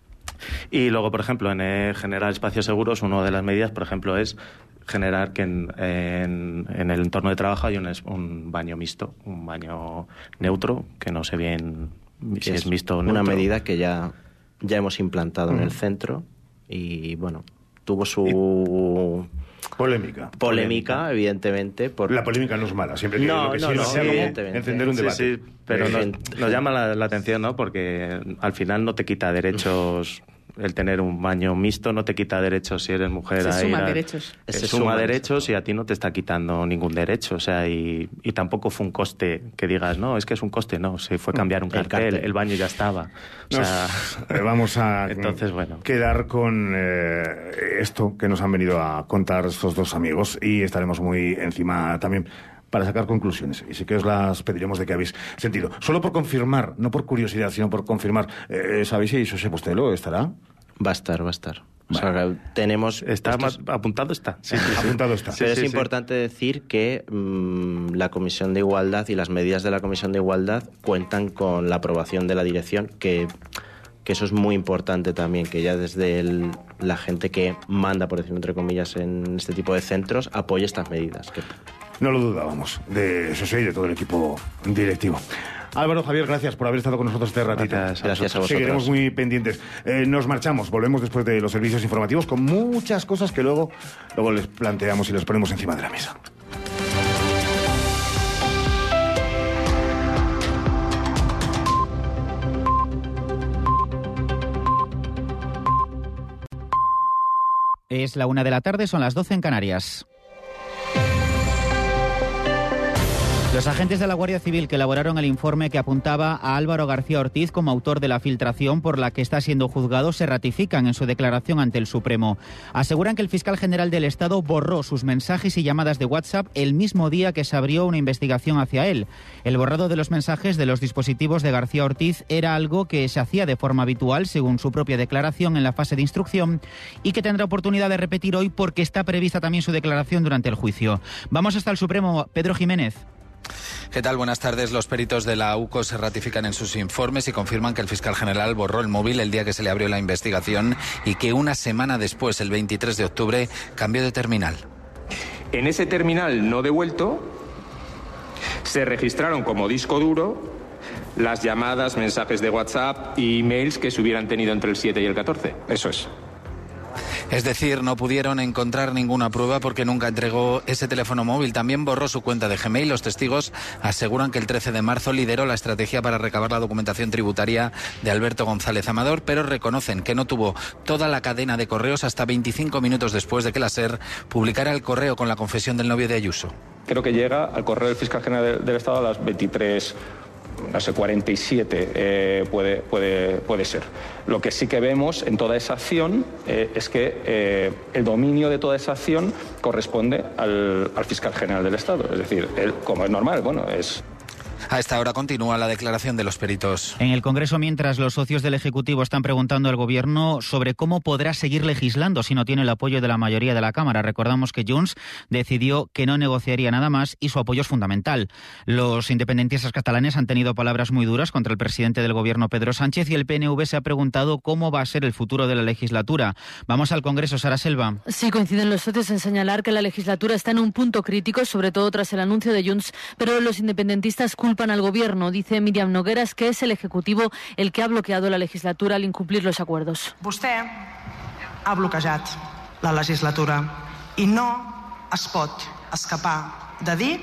Y luego, por ejemplo, en eh, generar espacios seguros, una de las medidas, por ejemplo, es generar que en, en, en el entorno de trabajo haya un, un baño mixto, un baño neutro, que no sé bien si es, es mixto o neutro. Una medida que ya, ya hemos implantado mm. en el centro y, bueno, tuvo su... Polémica. Polémica, polémica. evidentemente. Por... La polémica no es mala, siempre que no, lo que no, sirva no, sea evidentemente. Encender un debate. Sí, sí, pero nos, nos llama la, la atención, ¿no? Porque al final no te quita derechos... El tener un baño mixto no te quita derechos si eres mujer. Se a suma ir a, derechos. Se, se suma, suma derechos eso. Y a ti no te está quitando ningún derecho. O sea, y, y tampoco fue un coste que digas, no, es que es un coste. No, se fue cambiar un cartel, el, cartel. el baño ya estaba. O sea, nos, vamos a entonces, bueno. quedar con eh, esto que nos han venido a contar estos dos amigos y estaremos muy encima también para sacar conclusiones. Y sí que os las pediremos de que habéis sentido. Solo por confirmar, no por curiosidad, sino por confirmar, eh, ¿sabéis si Josep Bustelo estará? Va a estar, va a estar. O sea, que tenemos... Está estos... más apuntado está. Sí, sí, sí. Apuntado está. Pero sí, es sí, importante sí. decir que mmm, la Comisión de Igualdad y las medidas de la Comisión de Igualdad cuentan con la aprobación de la dirección, que, que eso es muy importante también, que ya desde el, la gente que manda, por decirlo entre comillas, en este tipo de centros, apoye estas medidas. Que... No lo dudábamos, de José y de todo el equipo directivo. Álvaro, Javier, gracias por haber estado con nosotros este ratito. Gracias, gracias a vosotros. Seguiremos muy pendientes. Eh, nos marchamos, volvemos después de los servicios informativos con muchas cosas que luego, luego les planteamos y les ponemos encima de la mesa. Es la una de la tarde, son las doce en Canarias. Los agentes de la Guardia Civil que elaboraron el informe que apuntaba a Álvaro García Ortiz como autor de la filtración por la que está siendo juzgado se ratifican en su declaración ante el Supremo. Aseguran que el fiscal general del Estado borró sus mensajes y llamadas de WhatsApp el mismo día que se abrió una investigación hacia él. El borrado de los mensajes de los dispositivos de García Ortiz era algo que se hacía de forma habitual, según su propia declaración en la fase de instrucción, y que tendrá oportunidad de repetir hoy porque está prevista también su declaración durante el juicio. Vamos hasta el Supremo. Pedro Jiménez. ¿Qué tal? Buenas tardes. Los peritos de la U C O se ratifican en sus informes y confirman que el fiscal general borró el móvil el día que se le abrió la investigación y que una semana después, el veintitrés de octubre, cambió de terminal. En ese terminal no devuelto se registraron como disco duro las llamadas, mensajes de WhatsApp y emails que se hubieran tenido entre el siete y el catorce. Eso es. Es decir, no pudieron encontrar ninguna prueba porque nunca entregó ese teléfono móvil. También borró su cuenta de Gmail. Los testigos aseguran que el trece de marzo lideró la estrategia para recabar la documentación tributaria de Alberto González Amador, pero reconocen que no tuvo toda la cadena de correos hasta veinticinco minutos después de que la SER publicara el correo con la confesión del novio de Ayuso. Creo que llega al correo del fiscal general del Estado a las veintitrés, no sé, cuarenta y siete eh, puede, puede, puede ser. Lo que sí que vemos en toda esa acción eh, es que eh, el dominio de toda esa acción corresponde al, al fiscal general del Estado. Es decir, él, como es normal, bueno, es... A esta hora continúa la declaración de los peritos. En el Congreso, mientras los socios del Ejecutivo están preguntando al Gobierno sobre cómo podrá seguir legislando si no tiene el apoyo de la mayoría de la Cámara. Recordamos que Junts decidió que no negociaría nada más y su apoyo es fundamental. Los independentistas catalanes han tenido palabras muy duras contra el presidente del Gobierno, Pedro Sánchez, y el P N V se ha preguntado cómo va a ser el futuro de la legislatura. Vamos al Congreso, Sara Selva. Sí, coinciden los socios en señalar que la legislatura está en un punto crítico, sobre todo tras el anuncio de Junts, pero los independentistas culpan al Gobierno. Dice Míriam Nogueras que es el Ejecutivo el que ha bloqueado la legislatura al incumplir los acuerdos. Vostè ha bloquejat la legislatura i no es pot escapar de dir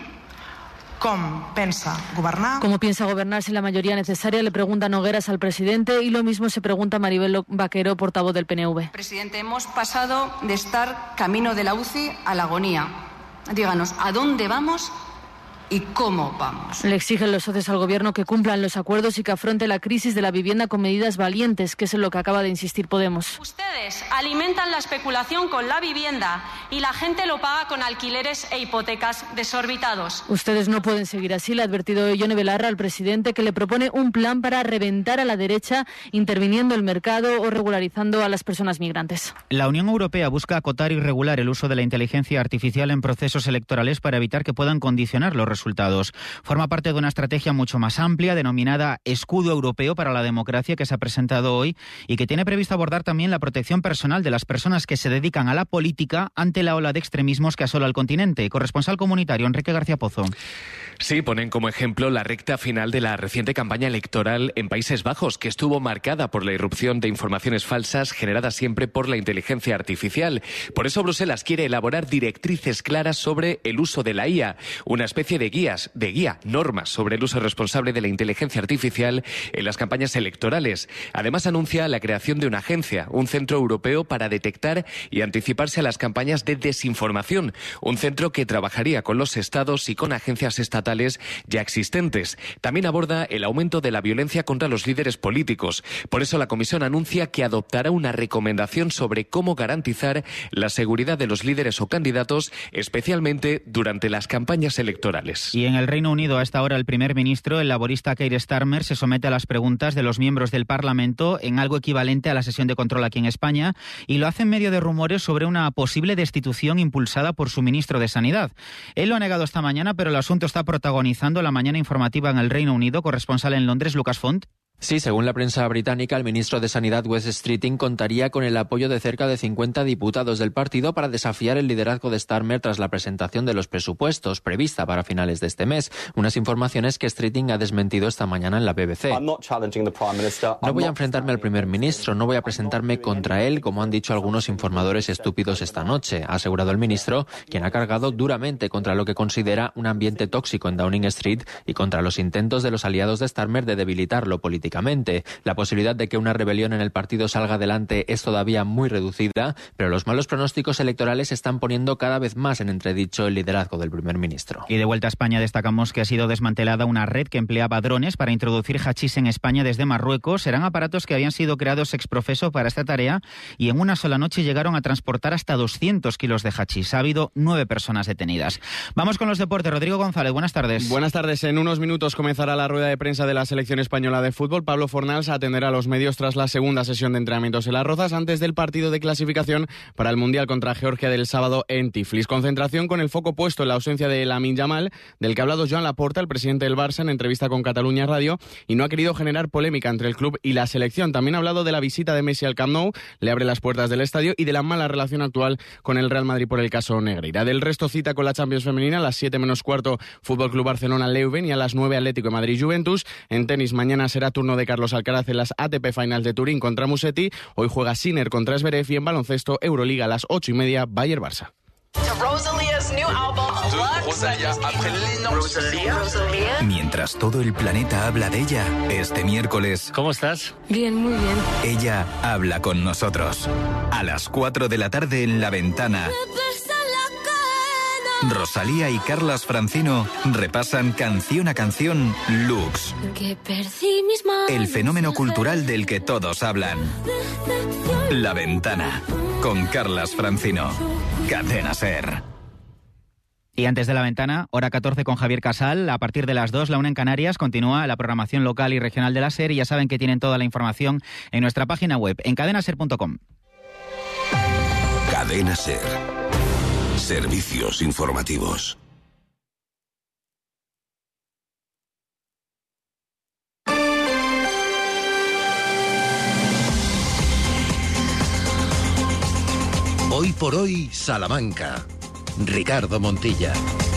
com pensa governar. ¿Cómo piensa gobernar sin la mayoría necesaria? Le pregunta Nogueras al presidente y lo mismo se pregunta Maribel Vaquero, portavoz del P N V. Presidente, hemos pasado de estar camino de la U C I a la agonía. Díganos, ¿a dónde vamos y cómo vamos? Le exigen los socios al Gobierno que cumplan los acuerdos y que afronte la crisis de la vivienda con medidas valientes, que es en lo que acaba de insistir Podemos. Ustedes alimentan la especulación con la vivienda y la gente lo paga con alquileres e hipotecas desorbitados. Ustedes no pueden seguir así, le ha advertido Ione Belarra al presidente, que le propone un plan para reventar a la derecha, interviniendo el mercado o regularizando a las personas migrantes. La Unión Europea busca acotar y regular el uso de la inteligencia artificial en procesos electorales para evitar que puedan condicionar los resultados. Forma parte de una estrategia mucho más amplia denominada Escudo Europeo para la Democracia que se ha presentado hoy y que tiene previsto abordar también la protección personal de las personas que se dedican a la política ante la ola de extremismos que asola al continente. Corresponsal comunitario Enrique García Pozo. Sí, ponen como ejemplo la recta final de la reciente campaña electoral en Países Bajos, que estuvo marcada por la irrupción de informaciones falsas generadas siempre por la inteligencia artificial. Por eso Bruselas quiere elaborar directrices claras sobre el uso de la I A, una especie de guías, de guía, normas sobre el uso responsable de la inteligencia artificial en las campañas electorales. Además anuncia la creación de una agencia, un centro europeo para detectar y anticiparse a las campañas de desinformación, un centro que trabajaría con los estados y con agencias estatales ya existentes. También aborda el aumento de la violencia contra los líderes políticos. Por eso la Comisión anuncia que adoptará una recomendación sobre cómo garantizar la seguridad de los líderes o candidatos, especialmente durante las campañas electorales. Londres. Y en el Reino Unido, a esta hora, el primer ministro, el laborista Keir Starmer, se somete a las preguntas de los miembros del Parlamento en algo equivalente a la sesión de control aquí en España, y lo hace en medio de rumores sobre una posible destitución impulsada por su ministro de Sanidad. Él lo ha negado esta mañana, pero el asunto está protagonizando la mañana informativa en el Reino Unido. Corresponsal en Londres, Lucas Font. Sí, según la prensa británica, el ministro de Sanidad, Wes Streeting, contaría con el apoyo de cerca de cincuenta diputados del partido para desafiar el liderazgo de Starmer tras la presentación de los presupuestos, prevista para finales de este mes. Unas informaciones que Streeting ha desmentido esta mañana en la B B C. No voy a enfrentarme al primer ministro, no voy a presentarme contra él, como han dicho algunos informadores estúpidos esta noche, ha asegurado el ministro, quien ha cargado duramente contra lo que considera un ambiente tóxico en Downing Street y contra los intentos de los aliados de Starmer de debilitarlo políticamente. La posibilidad de que una rebelión en el partido salga adelante es todavía muy reducida, pero los malos pronósticos electorales están poniendo cada vez más en entredicho el liderazgo del primer ministro. Y de vuelta a España destacamos que ha sido desmantelada una red que empleaba drones para introducir hachís en España desde Marruecos. Serán aparatos que habían sido creados ex profeso para esta tarea y en una sola noche llegaron a transportar hasta doscientos kilos de hachís. Ha habido nueve personas detenidas. Vamos con los deportes. Rodrigo González, buenas tardes. Buenas tardes. En unos minutos comenzará la rueda de prensa de la selección española de fútbol. Pablo Fornals atenderá a los medios tras la segunda sesión de entrenamientos en Las Rozas antes del partido de clasificación para el Mundial contra Georgia del sábado en Tiflis. Concentración con el foco puesto en la ausencia de Lamine Yamal, del que ha hablado Joan Laporta, el presidente del Barça, en entrevista con Catalunya Radio, y no ha querido generar polémica entre el club y la selección. También ha hablado de la visita de Messi al Camp Nou, le abre las puertas del estadio, y de la mala relación actual con el Real Madrid por el caso Negreira. Del resto, cita con la Champions femenina a las siete menos cuarto Fútbol Club Barcelona Leuven y a las nueve Atlético de Madrid Juventus. En tenis mañana será turno de Carlos Alcaraz en las A T P Finals de Turín contra Musetti. Hoy juega Sinner contra Zverev, y en baloncesto Euroliga a las ocho y media Bayern Barça. Mientras todo el planeta habla de ella, este miércoles... ¿Cómo estás? Bien, muy bien. Ella habla con nosotros. A las cuatro de la tarde en La Ventana... Rosalía y Carlas Francino repasan canción a canción Lux, el fenómeno cultural del que todos hablan. La Ventana, con Carlas Francino. Cadena SER. Y antes de La Ventana, hora catorce con Javier Casal. A partir de las dos, la una en Canarias, continúa la programación local y regional de la SER. Y ya saben que tienen toda la información en nuestra página web, en cadena ser punto com. Cadena SER. Servicios informativos. Hoy por hoy, Salamanca. Ricardo Montilla.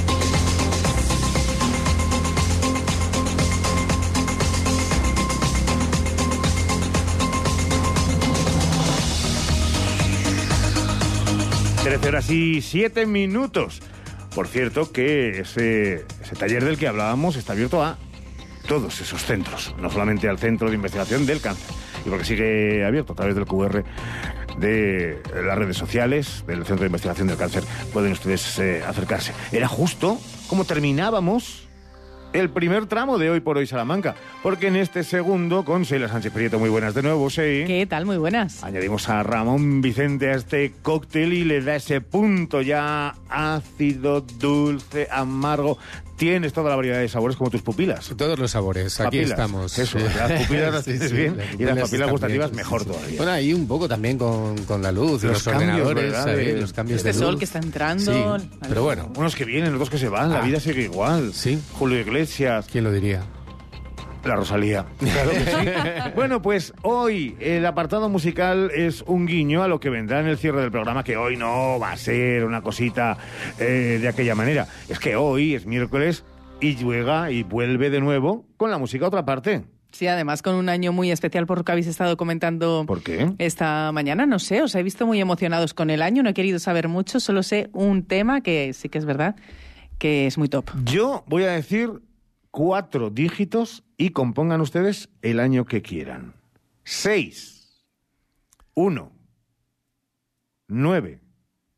trece horas y siete minutos. Por cierto, que ese, ese taller del que hablábamos está abierto a todos esos centros, no solamente al Centro de Investigación del Cáncer, y porque sigue abierto a través del Q R de las redes sociales del Centro de Investigación del Cáncer. Pueden ustedes eh, acercarse. Era justo como terminábamos el primer tramo de Hoy por Hoy Salamanca, porque en este segundo, con Sheila Sánchez Prieto, muy buenas de nuevo, sí. ¿Qué tal? Muy buenas. Añadimos a Ramón Vicente a este cóctel y le da ese punto ya ácido, dulce, amargo. Tienes toda la variedad de sabores como tus pupilas. Todos los sabores, aquí papilas. Estamos. Eso, las pupilas las tienes sí, sí, bien y las papilas gustativas bien, mejor sí, todavía. Bueno, ahí un poco también con, con la luz, los, los ordenadores, ¿sabes? Los cambios este de luz. sol que está entrando. Sí, pero bueno. Unos que vienen, otros que se van, ah. La vida sigue igual. Sí. Julio Iglesias. ¿Quién lo diría? La Rosalía. Claro que sí. Bueno, pues hoy el apartado musical es un guiño a lo que vendrá en el cierre del programa, que hoy no va a ser una cosita eh, de aquella manera. Es que hoy es miércoles y llega y vuelve de nuevo con la música a otra parte. Sí, además con un año muy especial por lo que habéis estado comentando. ¿Por qué? Esta mañana, no sé, os he visto muy emocionados con el año, no he querido saber mucho, solo sé un tema que sí que es verdad, que es muy top. Yo voy a decir cuatro dígitos y compongan ustedes el año que quieran. Seis, uno, nueve,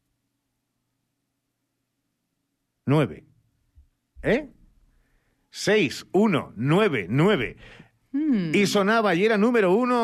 nueve, ¿eh? Seis, uno, nueve, nueve. Hmm. Y sonaba y era número uno.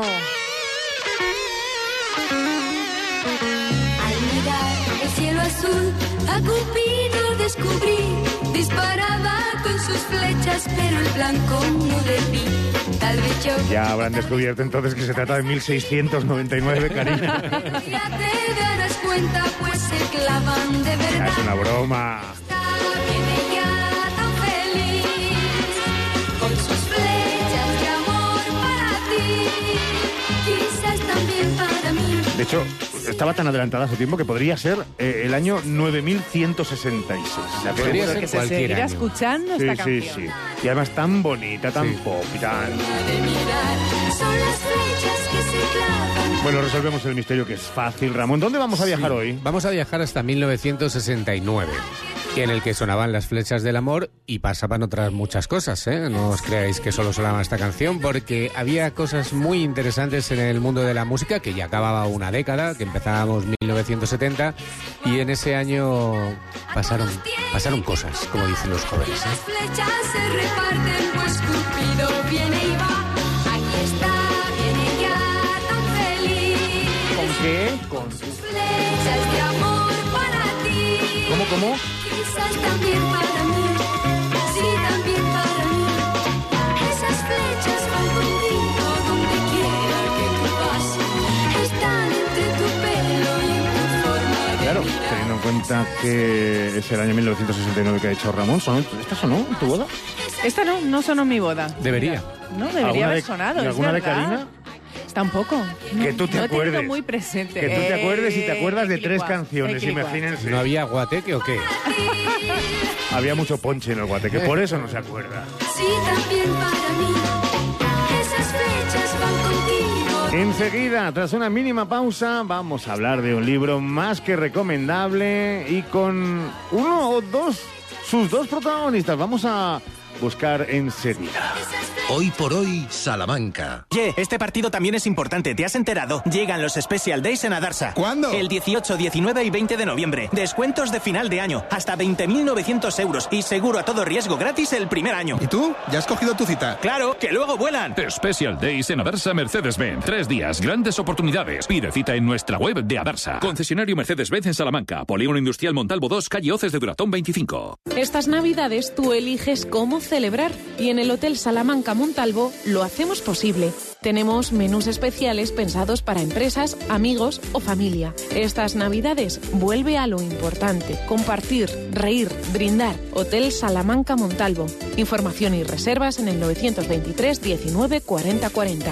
Al mirar el cielo azul, a Cupido descubrí, disparaba sus flechas, pero el blanco no de mí. Tal vez yo... Ya habrán descubierto entonces que se trata de mil seiscientos noventa y nueve, Karina. Ya te darás cuenta, pues se clavan de verdad. Es una broma. Viene ya tan feliz, con sus flechas de amor para ti, quizás también para mí. De hecho, estaba tan adelantada a su tiempo que podría ser eh, el año nueve mil ciento sesenta y seis. O sea, podría ser que se seguirá año. escuchando sí, esta sí, canción. Sí, sí. Y además tan bonita, tan sí. pop y tan... Son las flechas que se clavan. Bueno, resolvemos el misterio, que es fácil. Ramón, ¿dónde vamos a viajar sí. hoy? Vamos a viajar hasta mil novecientos sesenta y nueve. En el que sonaban las flechas del amor y pasaban otras muchas cosas, ¿eh? No os creáis que solo sonaba esta canción, porque había cosas muy interesantes en el mundo de la música, que ya acababa una década, que empezábamos mil novecientos setenta, y en ese año pasaron, pasaron cosas, como dicen los jóvenes, ¿eh? Las flechas se reparten, pues Cupido viene y va. Aquí está, viene ya tan feliz. ¿Con qué? Con sus flechas de amor para ti. ¿Cómo, cómo? Quizás también para mí, sí, también para mí. Esas flechas van contigo donde quiera que tú vas. Están entre tu pelo y en tu forma de Claro, mirar. teniendo en cuenta que es el año mil novecientos sesenta y nueve que ha dicho Ramón. ¿Sonó, ¿Esta sonó en tu boda? Esta no, no sonó en mi boda. Debería. No, debería haber de, sonado, ¿y alguna es de verdad. Karina? Tampoco. Que tú te no acuerdes. Lo he muy presente. Que tú te acuerdes y te Eh, acuerdas de tres equilicuado, canciones, equilicuado. imagínense. ¿No había guateque o qué? Había mucho ponche en el guateque, por eso no se acuerda. Sí, también para mí. Esas flechas van contigo. Enseguida, tras una mínima pausa, vamos a hablar de un libro más que recomendable y con uno o dos, sus dos protagonistas. Vamos a buscar enseguida. Hoy por hoy, Salamanca. Oye, este partido también es importante, ¿te has enterado? Llegan los Special Days en Adarsa. ¿Cuándo? El dieciocho, diecinueve y veinte de noviembre. Descuentos de final de año, hasta veinte mil novecientos euros y seguro a todo riesgo gratis el primer año. ¿Y tú? ¿Ya has cogido tu cita? ¡Claro, que luego vuelan! Special Days en Adarsa Mercedes-Benz. Tres días, grandes oportunidades. Pide cita en nuestra web de Adarsa. Concesionario Mercedes-Benz en Salamanca. Polígono Industrial Montalvo dos, calle Hoces de Duratón veinticinco. Estas navidades tú eliges cómo celebrar y en el Hotel Salamanca Montalvo lo hacemos posible. Tenemos menús especiales pensados para empresas, amigos o familia. Estas navidades vuelve a lo importante: compartir, reír, brindar. Hotel Salamanca Montalvo. Información y reservas en el novecientos veintitrés diecinueve cuarenta cuarenta.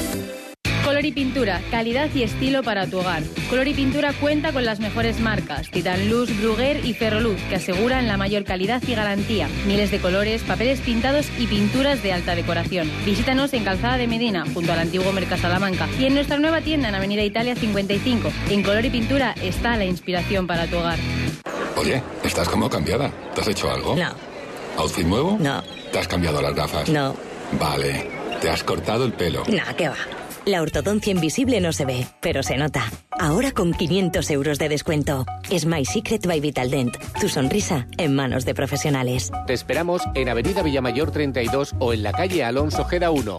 Color y Pintura, calidad y estilo para tu hogar. Color y Pintura cuenta con las mejores marcas, Titanluz, Bruguer y Ferroluz, que aseguran la mayor calidad y garantía. Miles de colores, papeles pintados y pinturas de alta decoración. Visítanos en Calzada de Medina, junto al antiguo Mercado Salamanca, y en nuestra nueva tienda en Avenida Italia cincuenta y cinco. En Color y Pintura está la inspiración para tu hogar. Oye, estás como cambiada. ¿Te has hecho algo? No. ¿Outfit nuevo? No. ¿Te has cambiado las gafas? No. Vale. ¿Te has cortado el pelo? No, ¿qué va? La ortodoncia invisible no se ve, pero se nota. Ahora con quinientos euros de descuento. Smile Secret by Vitaldent. Tu sonrisa en manos de profesionales. Te esperamos en Avenida Villamayor treinta y dos o en la calle Alonso Ojeda uno.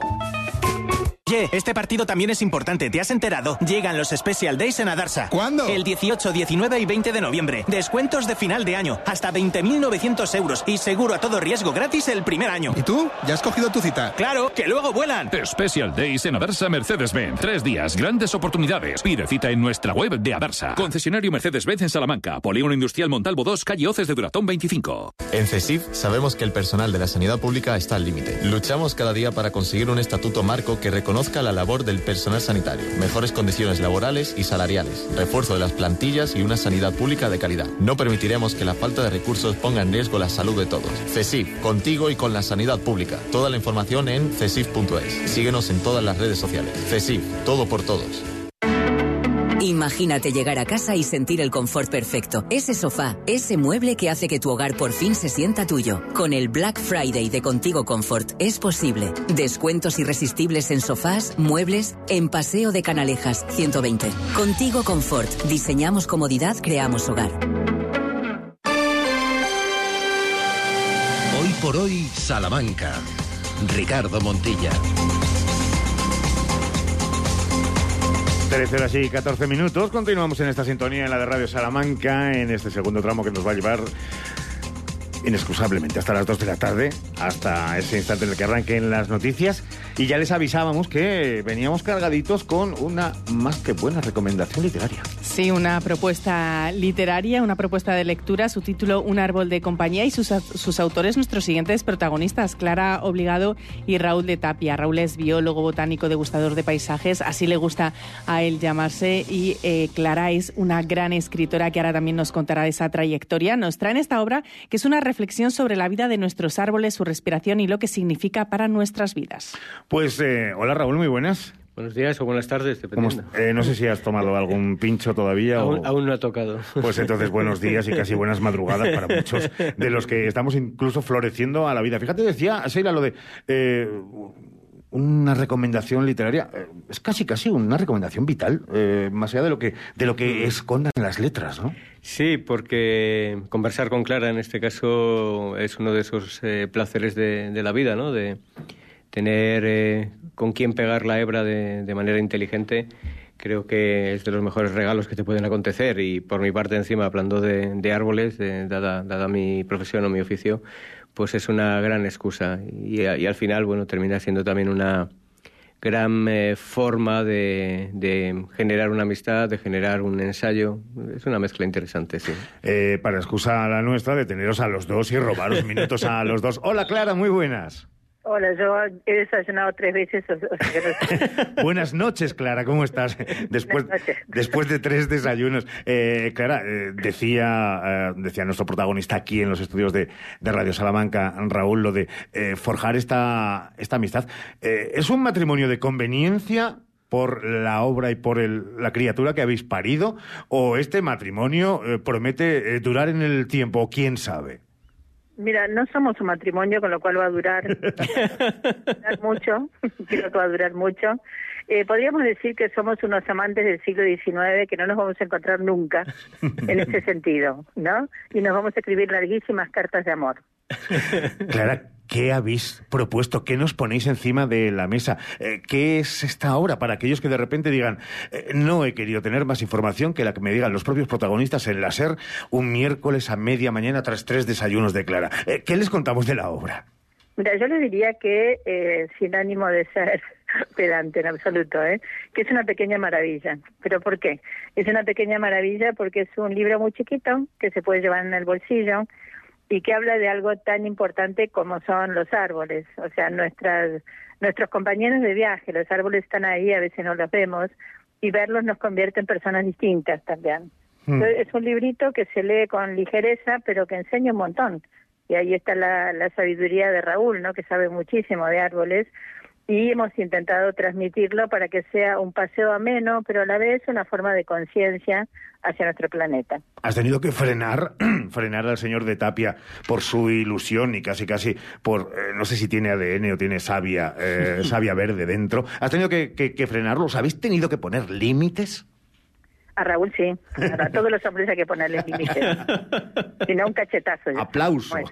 Oye, este partido también es importante, ¿te has enterado? Llegan los Special Days en Adarsa. ¿Cuándo? El dieciocho, diecinueve y veinte de noviembre. Descuentos de final de año, hasta veinte mil novecientos euros y seguro a todo riesgo gratis el primer año. ¿Y tú? ¿Ya has cogido tu cita? ¡Claro, que luego vuelan! Special Days en Adarsa Mercedes-Benz. Tres días, grandes oportunidades. Pide cita en nuestra web de Adarsa. Concesionario Mercedes-Benz en Salamanca. Polígono Industrial Montalvo dos, calle Hoces de Duratón veinticinco. En CESIF sabemos que el personal de la sanidad pública está al límite. Luchamos cada día para conseguir un estatuto marco que reconozca la labor del personal sanitario, mejores condiciones laborales y salariales, refuerzo de las plantillas y una sanidad pública de calidad. No permitiremos que la falta de recursos ponga en riesgo la salud de todos. CESIF, contigo y con la sanidad pública. Toda la información en cesif punto es. Síguenos en todas las redes sociales. CESIF, todo por todos. Imagínate llegar a casa y sentir el confort perfecto. Ese sofá, ese mueble que hace que tu hogar por fin se sienta tuyo. Con el Black Friday de Contigo Comfort es posible. Descuentos irresistibles en sofás, muebles, en Paseo de Canalejas, ciento veinte. Contigo Comfort. Diseñamos comodidad, creamos hogar. Hoy por hoy, Salamanca. Ricardo Montilla. trece horas y catorce minutos. Continuamos en esta sintonía en la de Radio Salamanca, en este segundo tramo que nos va a llevar inexcusablemente, hasta las dos de la tarde, hasta ese instante en el que arranquen las noticias. Y ya les avisábamos que veníamos cargaditos con una más que buena recomendación literaria. Sí, una propuesta literaria, una propuesta de lectura, su título Un árbol de compañía y sus, sus autores, nuestros siguientes protagonistas, Clara Obligado y Raúl de Tapia. Raúl es biólogo, botánico, degustador de paisajes, así le gusta a él llamarse, y eh, Clara es una gran escritora que ahora también nos contará esa trayectoria. Nos traen esta obra que es una reflexión sobre la vida de nuestros árboles, su respiración y lo que significa para nuestras vidas. Pues, eh, hola Raúl, muy buenas. Buenos días o buenas tardes, dependiendo. Eh, no sé si has tomado algún pincho todavía. Aún, o... aún no ha tocado. Pues entonces buenos días y casi buenas madrugadas para muchos de los que estamos incluso floreciendo a la vida. Fíjate, decía Sheila lo de eh, una recomendación literaria. Eh, es casi casi una recomendación vital, eh, más allá de lo que de lo que escondan las letras, ¿no? Sí, porque conversar con Clara en este caso es uno de esos eh, placeres de, de la vida, ¿no? De tener eh, con quién pegar la hebra de, de manera inteligente, creo que es de los mejores regalos que te pueden acontecer. Y por mi parte, encima, hablando de, de árboles, de, dada, dada mi profesión o mi oficio, pues es una gran excusa. Y, y al final, bueno, termina siendo también una gran eh, forma de, de generar una amistad, de generar un ensayo. Es una mezcla interesante, sí. Eh, para excusa la nuestra de teneros a los dos y robaros minutos a los dos. Hola, Clara, muy buenas. Hola, yo he desayunado tres veces. O sea que no... Buenas noches, Clara, ¿cómo estás? Después, después de tres desayunos. Eh, Clara, eh, decía, eh, decía nuestro protagonista aquí en los estudios de, de Radio Salamanca, Raúl, lo de eh, forjar esta, esta amistad. Eh, ¿Es un matrimonio de conveniencia por la obra y por el, la criatura que habéis parido? ¿O este matrimonio eh, promete eh, durar en el tiempo? ¿Quién sabe? Mira, no somos un matrimonio, con lo cual va a durar, durar mucho, creo que va a durar mucho. Eh, podríamos decir que somos unos amantes del siglo diecinueve, que no nos vamos a encontrar nunca en ese sentido, ¿no? Y nos vamos a escribir larguísimas cartas de amor. Clara, ¿qué habéis propuesto? ¿Qué nos ponéis encima de la mesa? Eh, ¿Qué es esta obra para aquellos que de repente digan eh, no he querido tener más información que la que me digan los propios protagonistas en la SER un miércoles a media mañana tras tres desayunos de Clara? Eh, ¿Qué les contamos de la obra? Mira, yo le diría que, eh, sin ánimo de ser pedante en absoluto, ¿eh? que es una pequeña maravilla. ¿Pero por qué? Es una pequeña maravilla porque es un libro muy chiquito que se puede llevar en el bolsillo y que habla de algo tan importante como son los árboles, o sea, nuestras nuestros compañeros de viaje. Los árboles están ahí, a veces no los vemos, y verlos nos convierte en personas distintas también. Mm. Entonces, es un librito que se lee con ligereza, pero que enseña un montón. Y ahí está la, la sabiduría de Raúl, ¿no?, que sabe muchísimo de árboles, y hemos intentado transmitirlo para que sea un paseo ameno, pero a la vez una forma de conciencia hacia nuestro planeta. Has tenido que frenar frenar al señor de Tapia por su ilusión y casi casi por, eh, no sé si tiene A D N o tiene savia, eh, savia verde dentro. ¿Has tenido que, que, que frenarlos? ¿Habéis tenido que poner límites? A Raúl sí, a todos los hombres hay que ponerle límites, si no un cachetazo. Aplauso. Bueno.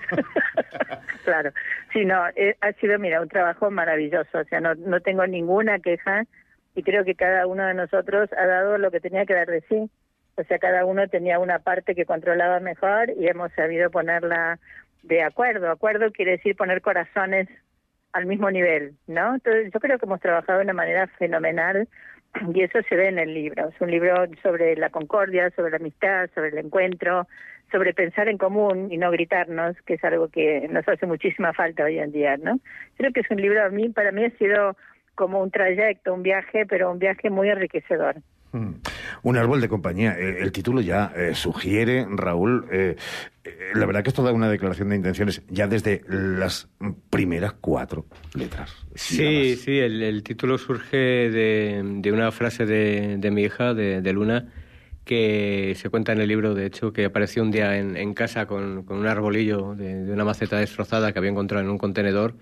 Claro, sí, no, eh, ha sido, mira, un trabajo maravilloso, o sea, no, no tengo ninguna queja y creo que cada uno de nosotros ha dado lo que tenía que dar de sí, o sea, cada uno tenía una parte que controlaba mejor y hemos sabido ponerla de acuerdo. Acuerdo quiere decir poner corazones al mismo nivel, ¿no? Entonces yo creo que hemos trabajado de una manera fenomenal. Y eso se ve en el libro. Es un libro sobre la concordia, sobre la amistad, sobre el encuentro, sobre pensar en común y no gritarnos, que es algo que nos hace muchísima falta hoy en día, ¿no? Creo que es un libro, a mí, para mí ha sido como un trayecto, un viaje, pero un viaje muy enriquecedor. Mm. Un árbol de compañía. Eh, el título ya eh, sugiere, Raúl, eh, eh, la verdad que es toda una declaración de intenciones ya desde las primeras cuatro letras. Sí, sí, el, el título surge de, de una frase de, de mi hija, de, de Luna, que se cuenta en el libro, de hecho, que apareció un día en, en casa con, con un arbolillo de, de una maceta destrozada que había encontrado en un contenedor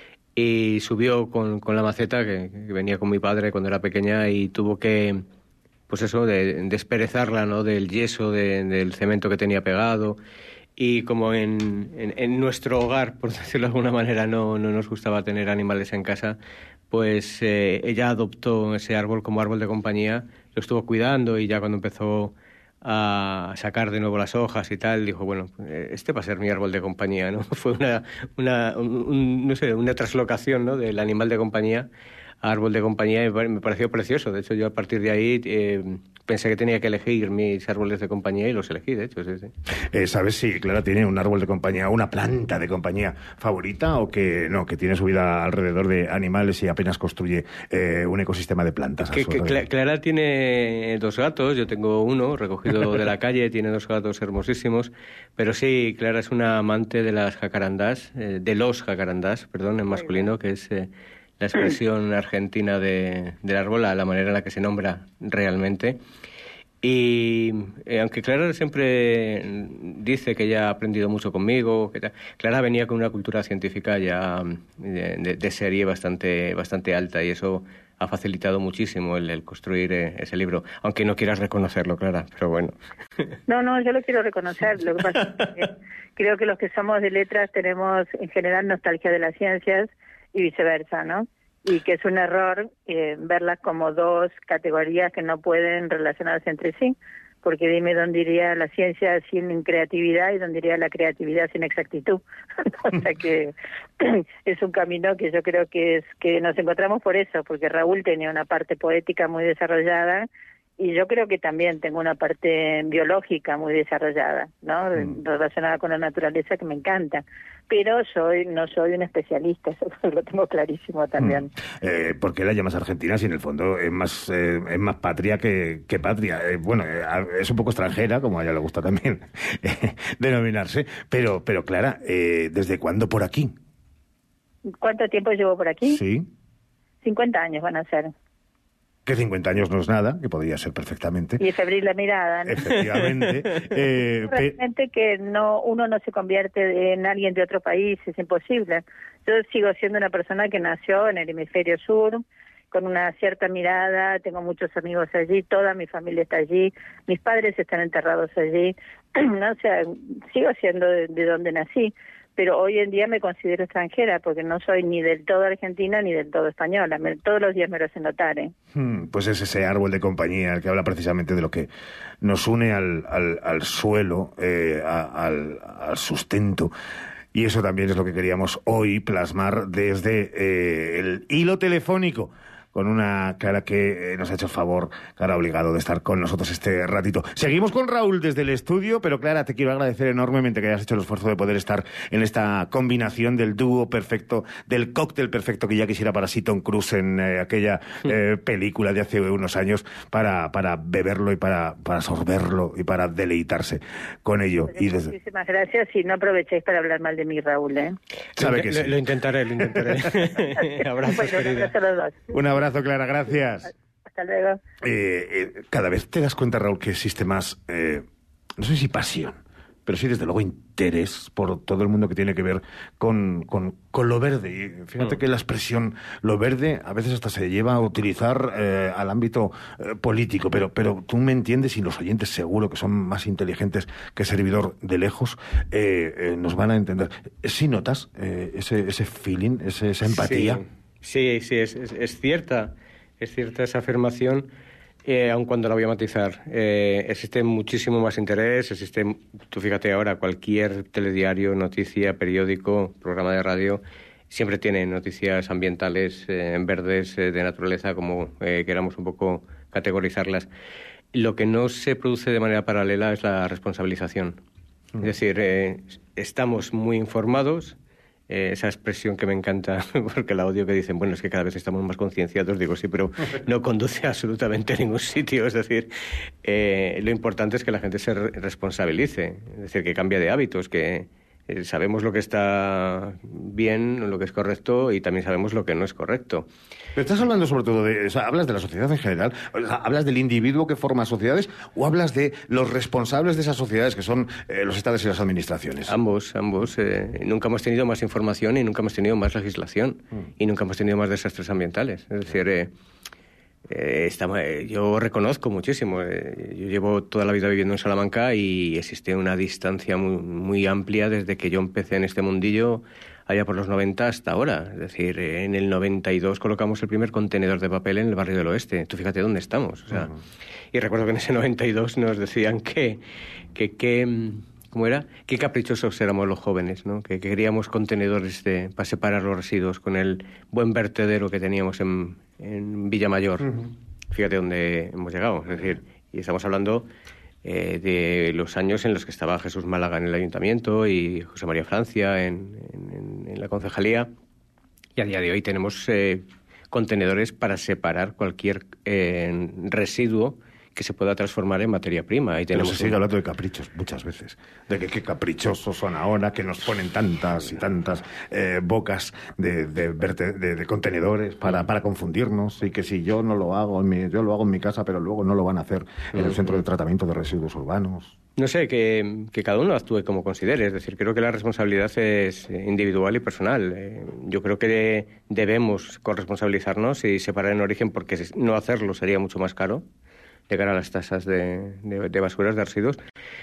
y subió con, con la maceta, que, que venía con mi padre cuando era pequeña, y tuvo que... pues eso, de desperezarla, ¿no?, del yeso, de, del cemento que tenía pegado. Y como en, en, en nuestro hogar, por decirlo de alguna manera, no, no nos gustaba tener animales en casa, pues eh, ella adoptó ese árbol como árbol de compañía, lo estuvo cuidando y ya cuando empezó a sacar de nuevo las hojas y tal, dijo, bueno, este va a ser mi árbol de compañía, ¿no? Fue una, una un, un, no sé, una traslocación, ¿no?, del animal de compañía a árbol de compañía, y me pareció precioso. De hecho, yo a partir de ahí eh, pensé que tenía que elegir mis árboles de compañía y los elegí, de hecho, sí, sí. Eh, ¿Sabes si Clara tiene un árbol de compañía, una planta de compañía favorita, o que no, que tiene su vida alrededor de animales y apenas construye eh, un ecosistema de plantas? Que, que Cla- Clara tiene dos gatos, yo tengo uno recogido de la calle, tiene dos gatos hermosísimos, pero sí, Clara es una amante de las jacarandás, eh, de los jacarandás, perdón, en masculino, que es eh, la expresión argentina de, del árbol, la, la manera en la que se nombra realmente. Y eh, aunque Clara siempre dice que ya ha aprendido mucho conmigo, que Clara venía con una cultura científica ya de, de, de serie bastante, bastante alta, y eso ha facilitado muchísimo el, el construir eh, ese libro, aunque no quieras reconocerlo, Clara, pero bueno. No, no, yo lo quiero reconocer. Lo que pasa es que creo que los que somos de letras tenemos en general nostalgia de las ciencias y viceversa, ¿no? Y que es un error eh, verlas como dos categorías que no pueden relacionarse entre sí, porque dime dónde iría la ciencia sin creatividad y dónde iría la creatividad sin exactitud. O sea que es un camino que yo creo que es que nos encontramos por eso, porque Raúl tenía una parte poética muy desarrollada, y yo creo que también tengo una parte biológica muy desarrollada, ¿no? Mm. Relacionada con la naturaleza, que me encanta. Pero soy no soy un especialista, eso lo tengo clarísimo también. Mm. Eh, ¿Por qué la llamas Argentina si en el fondo es más eh, es más patria que, que patria? Eh, bueno, eh, es un poco extranjera, como a ella le gusta también eh, denominarse. Pero, pero Clara, eh, ¿desde cuándo por aquí? ¿Cuánto tiempo llevo por aquí? Sí. cincuenta años van a ser. Que cincuenta años no es nada, que podría ser perfectamente. Y es abrir la mirada, ¿no? Efectivamente. eh, Realmente que no uno no se convierte en alguien de otro país, es imposible. Yo sigo siendo una persona que nació en el hemisferio sur, con una cierta mirada, tengo muchos amigos allí, toda mi familia está allí, mis padres están enterrados allí, no, o sea, sigo siendo de, de donde nací. Pero hoy en día me considero extranjera, porque no soy ni del todo argentina ni del todo española. Me, todos los días me lo hacen notar, ¿eh? Hmm, pues es ese árbol de compañía el que habla precisamente de lo que nos une al, al, al suelo, eh, a, al, al sustento. Y eso también es lo que queríamos hoy plasmar desde eh, el hilo telefónico, con una Clara que nos ha hecho el favor, Clara obligado, de estar con nosotros este ratito. Seguimos con Raúl desde el estudio, pero Clara, te quiero agradecer enormemente que hayas hecho el esfuerzo de poder estar en esta combinación del dúo perfecto, del cóctel perfecto que ya quisiera para Seaton Cruz en eh, aquella eh, película de hace unos años, para, para beberlo y para, para sorberlo y para deleitarse con ello. Pues y desde... Muchísimas gracias, y no aprovechéis para hablar mal de mí, Raúl, ¿eh? Sabe que lo, sí. lo intentaré, lo intentaré. Abrazos, bueno, querida. a los dos. Un abrazo. Abrazo, Clara, gracias. Hasta luego. Eh, eh, cada vez te das cuenta, Raúl, que existe más, eh, no sé si pasión, pero sí, desde luego, interés por todo el mundo que tiene que ver con, con, con lo verde. Y fíjate mm. que la expresión lo verde a veces hasta se lleva a utilizar eh, al ámbito eh, político, pero, pero tú me entiendes, y los oyentes seguro que son más inteligentes que servidor de lejos, eh, eh, nos van a entender. ¿Sí notas eh, ese, ese feeling, ese, esa empatía? Sí. Sí, sí, es, es, es cierta, es cierta esa afirmación, eh, aun cuando la voy a matizar. Eh, existe muchísimo más interés, existe, tú fíjate ahora, cualquier telediario, noticia, periódico, programa de radio, siempre tiene noticias ambientales, eh, verdes, eh, de naturaleza, como eh, queramos un poco categorizarlas. Lo que no se produce de manera paralela es la responsabilización. Mm. Es decir, eh, estamos muy informados. Eh, esa expresión que me encanta, porque la odio, que dicen, bueno, es que cada vez estamos más concienciados. Digo, sí, pero no conduce absolutamente a ningún sitio. Es decir, eh, lo importante es que la gente se re- responsabilice, es decir, que cambie de hábitos, que eh, sabemos lo que está bien, lo que es correcto, y también sabemos lo que no es correcto. Pero estás hablando sobre todo de, o sea, ¿hablas de la sociedad en general? O sea, ¿hablas del individuo que forma sociedades, o hablas de los responsables de esas sociedades, que son eh, los estados y las administraciones? Ambos, ambos. Eh, nunca hemos tenido más información y nunca hemos tenido más legislación mm. y nunca hemos tenido más desastres ambientales. Es decir, eh, Eh, está, yo reconozco muchísimo. Eh, yo llevo toda la vida viviendo en Salamanca y existe una distancia muy, muy amplia desde que yo empecé en este mundillo allá por los noventa hasta ahora. Es decir, en el noventa y dos colocamos el primer contenedor de papel en el barrio del Oeste. Tú fíjate dónde estamos. O sea, uh-huh. Y recuerdo que en ese noventa y dos nos decían que, que, que ¿cómo era? Qué caprichosos éramos los jóvenes, ¿no? Que, que queríamos contenedores de, para separar los residuos con el buen vertedero que teníamos en, en Villamayor. Uh-huh. Fíjate dónde hemos llegado. Es decir, y estamos hablando Eh, de los años en los que estaba Jesús Málaga en el ayuntamiento y José María Francia en, en, en la concejalía, y a día de hoy tenemos eh, contenedores para separar cualquier eh, residuo que se pueda transformar en materia prima. Y tenemos Pero se sigue hablando de caprichos muchas veces, de que qué caprichosos son ahora, que nos ponen tantas y tantas eh, bocas de, de, verte, de, de contenedores para, para confundirnos, y que si yo no lo hago, en mi, yo lo hago en mi casa, pero luego no lo van a hacer en el Centro de Tratamiento de Residuos Urbanos. No sé, que, que cada uno actúe como considere. Es decir, creo que la responsabilidad es individual y personal. Eh, yo creo que debemos corresponsabilizarnos y separar en origen, porque no hacerlo sería mucho más caro de cara a las tasas de, de, de basuras, de residuos.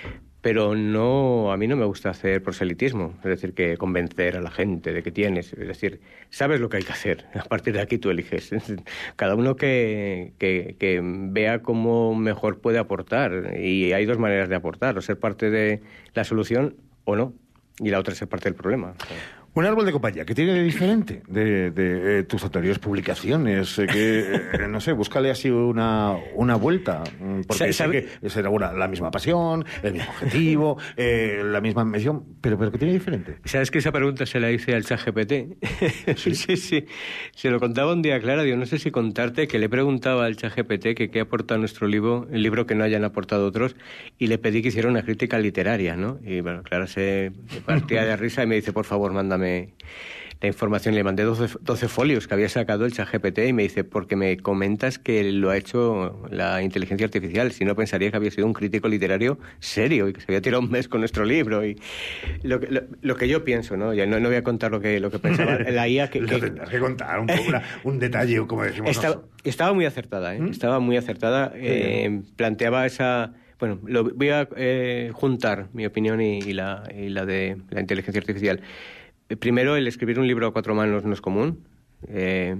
Pero no, a mí no me gusta hacer proselitismo, es decir, que convencer a la gente de que tienes, es decir, sabes lo que hay que hacer, a partir de aquí tú eliges. Cada uno que, que, que vea cómo mejor puede aportar, y hay dos maneras de aportar, o ser parte de la solución o no, y la otra es ser parte del problema. Un árbol de compañía, ¿qué tiene de diferente de, de eh, tus anteriores publicaciones? Eh, que, eh, no sé, búscale así una, una vuelta, porque sé que será una, la misma pasión, el mismo objetivo, eh, la misma misión, pero, pero ¿qué tiene de diferente? ¿Sabes que esa pregunta se la hice al ChatGPT? ¿Sí? sí, sí. Se lo contaba un día Clara, digo, no sé si contarte, que le preguntaba al ChatGPT que qué aporta nuestro libro, el libro que no hayan aportado otros, y le pedí que hiciera una crítica literaria, ¿no? Y bueno, Clara se partía de risa y me dice, por favor, mándame la información. Le mandé doce, doce folios que había sacado el ChatGPT y me dice, porque me comentas que lo ha hecho la inteligencia artificial, si no pensaría que había sido un crítico literario serio y que se había tirado un mes con nuestro libro. Y lo, lo, lo que yo pienso, ¿no? Ya no, no voy a contar lo que, lo que pensaba la I A. Que, que... tendrás que contar un, poco una, un detalle, como decimos estaba, nosotros. Estaba muy acertada, ¿eh? ¿Mm? Estaba muy acertada. Eh, planteaba esa... Bueno, lo, voy a eh, juntar mi opinión y, y, la, y la de la inteligencia artificial. Primero, el escribir un libro a cuatro manos no es común. Eh,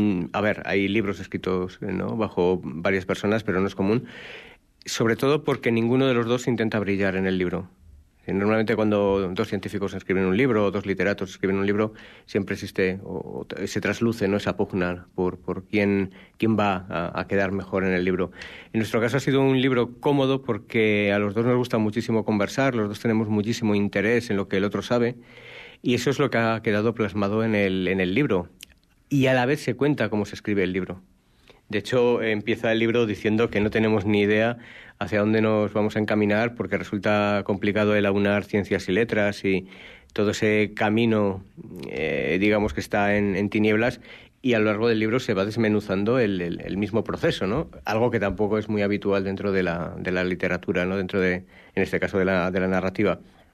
a ver, hay libros escritos, ¿no?, bajo varias personas, pero no es común. Sobre todo porque ninguno de los dos intenta brillar en el libro. Normalmente cuando dos científicos escriben un libro o dos literatos escriben un libro, siempre existe o se trasluce, ¿no?, esa pugna por, por quién, quién va a, a quedar mejor en el libro. En nuestro caso ha sido un libro cómodo porque a los dos nos gusta muchísimo conversar, los dos tenemos muchísimo interés en lo que el otro sabe. Y eso es lo que ha quedado plasmado en el, en el libro. Y a la vez se cuenta cómo se escribe el libro. De hecho, empieza el libro diciendo que no tenemos ni idea hacia dónde nos vamos a encaminar, porque resulta complicado el aunar ciencias y letras y todo ese camino, eh, digamos, que está en, en tinieblas. Y a lo largo del libro se va desmenuzando el, el, el mismo proceso, ¿no? Algo que tampoco es muy habitual dentro de la, de la literatura, ¿no? Dentro de, en este caso, de la, de la narrativa.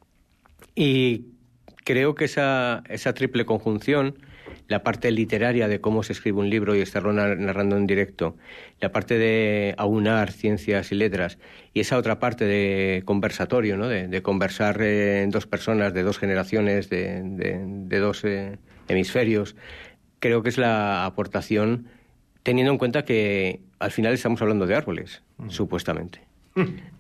Y creo que esa, esa triple conjunción, la parte literaria de cómo se escribe un libro y estarlo narrando en directo, la parte de aunar ciencias y letras, y esa otra parte de conversatorio, ¿no?, de, de conversar eh, en dos personas, de dos generaciones, de, de, de dos eh, hemisferios, creo que es la aportación, teniendo en cuenta que al final estamos hablando de árboles, mm. supuestamente. Mm.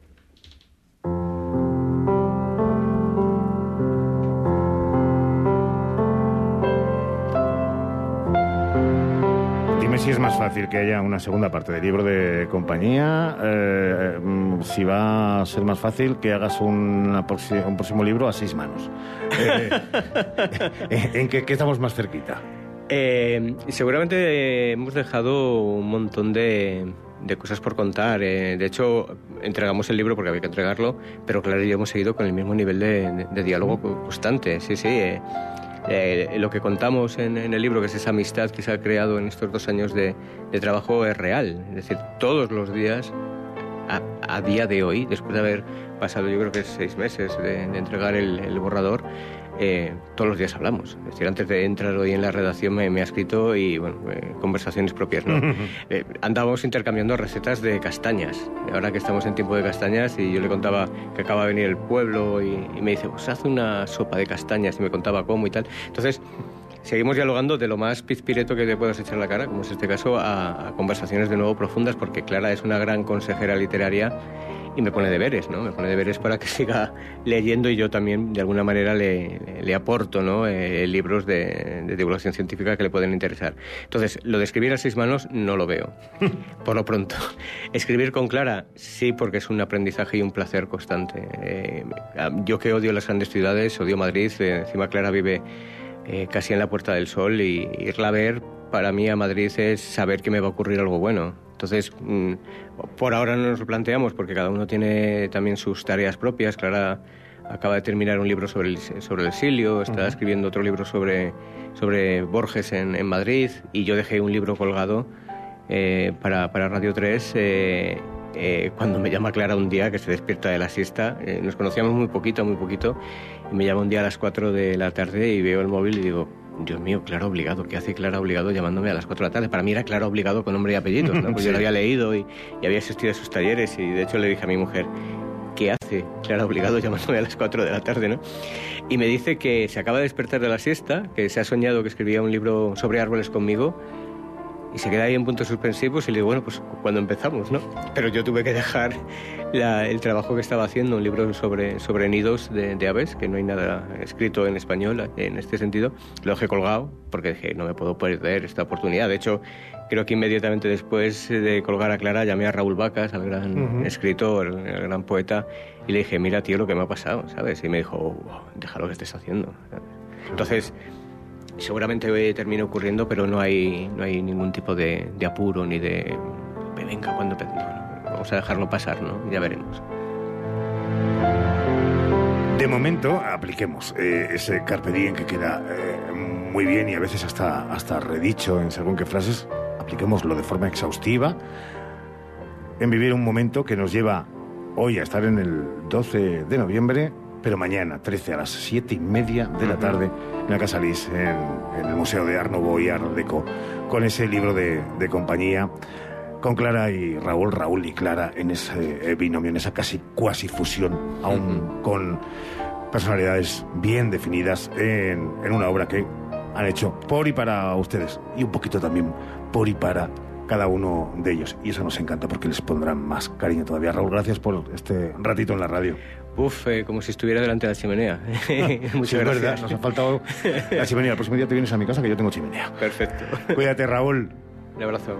Si es más fácil que haya una segunda parte del libro de compañía, eh, si va a ser más fácil que hagas una proxi- un próximo libro a seis manos. Eh, ¿En qué, qué estamos más cerquita? Eh, seguramente hemos dejado un montón de, de cosas por contar. Eh, de hecho, entregamos el libro porque había que entregarlo, pero claro, ya hemos seguido con el mismo nivel de, de, de diálogo constante. Sí, sí. Eh, Eh, lo que contamos en, en el libro, que es esa amistad que se ha creado en estos dos años de, de trabajo, es real. Es decir, todos los días a, a día de hoy, después de haber pasado yo creo que seis meses de, de entregar el, el borrador, eh, todos los días hablamos. Es decir, antes de entrar hoy en la redacción me, me ha escrito y, bueno, eh, conversaciones propias, ¿no? eh, andábamos intercambiando recetas de castañas. Ahora que estamos en tiempo de castañas y yo le contaba que acaba de venir el pueblo y, y me dice, pues haz una sopa de castañas, y me contaba cómo y tal. Entonces, seguimos dialogando de lo más pizpireto que te puedas echar la cara, como es este caso, a, a conversaciones de nuevo profundas, porque Clara es una gran consejera literaria y me pone deberes, ¿no? Me pone deberes para que siga leyendo y yo también, de alguna manera, le, le aporto, ¿no? Eh, libros de, de divulgación científica que le pueden interesar. Entonces, lo de escribir a seis manos no lo veo, por lo pronto. Escribir con Clara, sí, porque es un aprendizaje y un placer constante. Eh, yo que odio las grandes ciudades, odio Madrid, eh, encima Clara vive eh, casi en la Puerta del Sol, y irla a ver, para mí a Madrid es saber que me va a ocurrir algo bueno. Entonces, mmm, por ahora no nos lo planteamos porque cada uno tiene también sus tareas propias. Clara acaba de terminar un libro sobre el, sobre el exilio, está uh-huh. escribiendo otro libro sobre, sobre Borges en, en Madrid, y yo dejé un libro colgado eh, para, para Radio tres eh, eh, cuando me llama Clara un día, que se despierta de la siesta. Eh, nos conocíamos muy poquito, muy poquito, y me llama un día a las cuatro de la tarde y veo el móvil y digo, Dios mío, Clara Obligado, ¿qué hace Clara Obligado llamándome a las cuatro de la tarde? Para mí era Clara Obligado con nombre y apellidos, ¿no? Pues sí. Yo lo había leído y, y había asistido a sus talleres, y de hecho le dije a mi mujer, ¿qué hace Clara Obligado llamándome a las cuatro de la tarde, no? Y me dice que se acaba de despertar de la siesta, que se ha soñado que escribía un libro sobre árboles conmigo, y se queda ahí en puntos suspensivos, y le digo, bueno, pues cuando empezamos, ¿no? Pero yo tuve que dejar la, el trabajo que estaba haciendo, un libro sobre, sobre nidos de, de aves, que no hay nada escrito en español en este sentido. Lo dejé colgado porque dije, no me puedo perder esta oportunidad. De hecho, creo que inmediatamente después de colgar a Clara llamé a Raúl Vacas, al gran uh-huh. escritor, el gran poeta, y le dije, mira, tío, lo que me ha pasado, ¿sabes? Y me dijo, oh, deja lo que estés haciendo, ¿sabes? Entonces, seguramente termine ocurriendo, pero no hay, no hay ningún tipo de, de apuro ni de, venga, cuando bueno, vamos a dejarlo pasar, ¿no? Ya veremos. De momento, apliquemos eh, ese carpe diem que queda eh, muy bien y a veces hasta, hasta redicho en según qué frases. Apliquémoslo de forma exhaustiva en vivir un momento que nos lleva hoy a estar en el doce de noviembre, pero mañana, trece, a las siete y media de la tarde, en la Casa Lis, en, en el Museo de Art Nouveau y Art Deco, con ese libro de, de compañía, con Clara y Raúl, Raúl y Clara, en ese binomio, en esa casi cuasi fusión, aún uh-huh. con personalidades bien definidas, en, en una obra que han hecho por y para ustedes, y un poquito también por y para cada uno de ellos. Y eso nos encanta porque les pondrán más cariño todavía. Raúl, gracias por este ratito en la radio. Uf, eh, como si estuviera delante de la chimenea. Muchas sí, gracias. Es verdad, nos ha faltado la chimenea. El próximo día te vienes a mi casa, que yo tengo chimenea. Perfecto. Cuídate, Raúl. Un abrazo.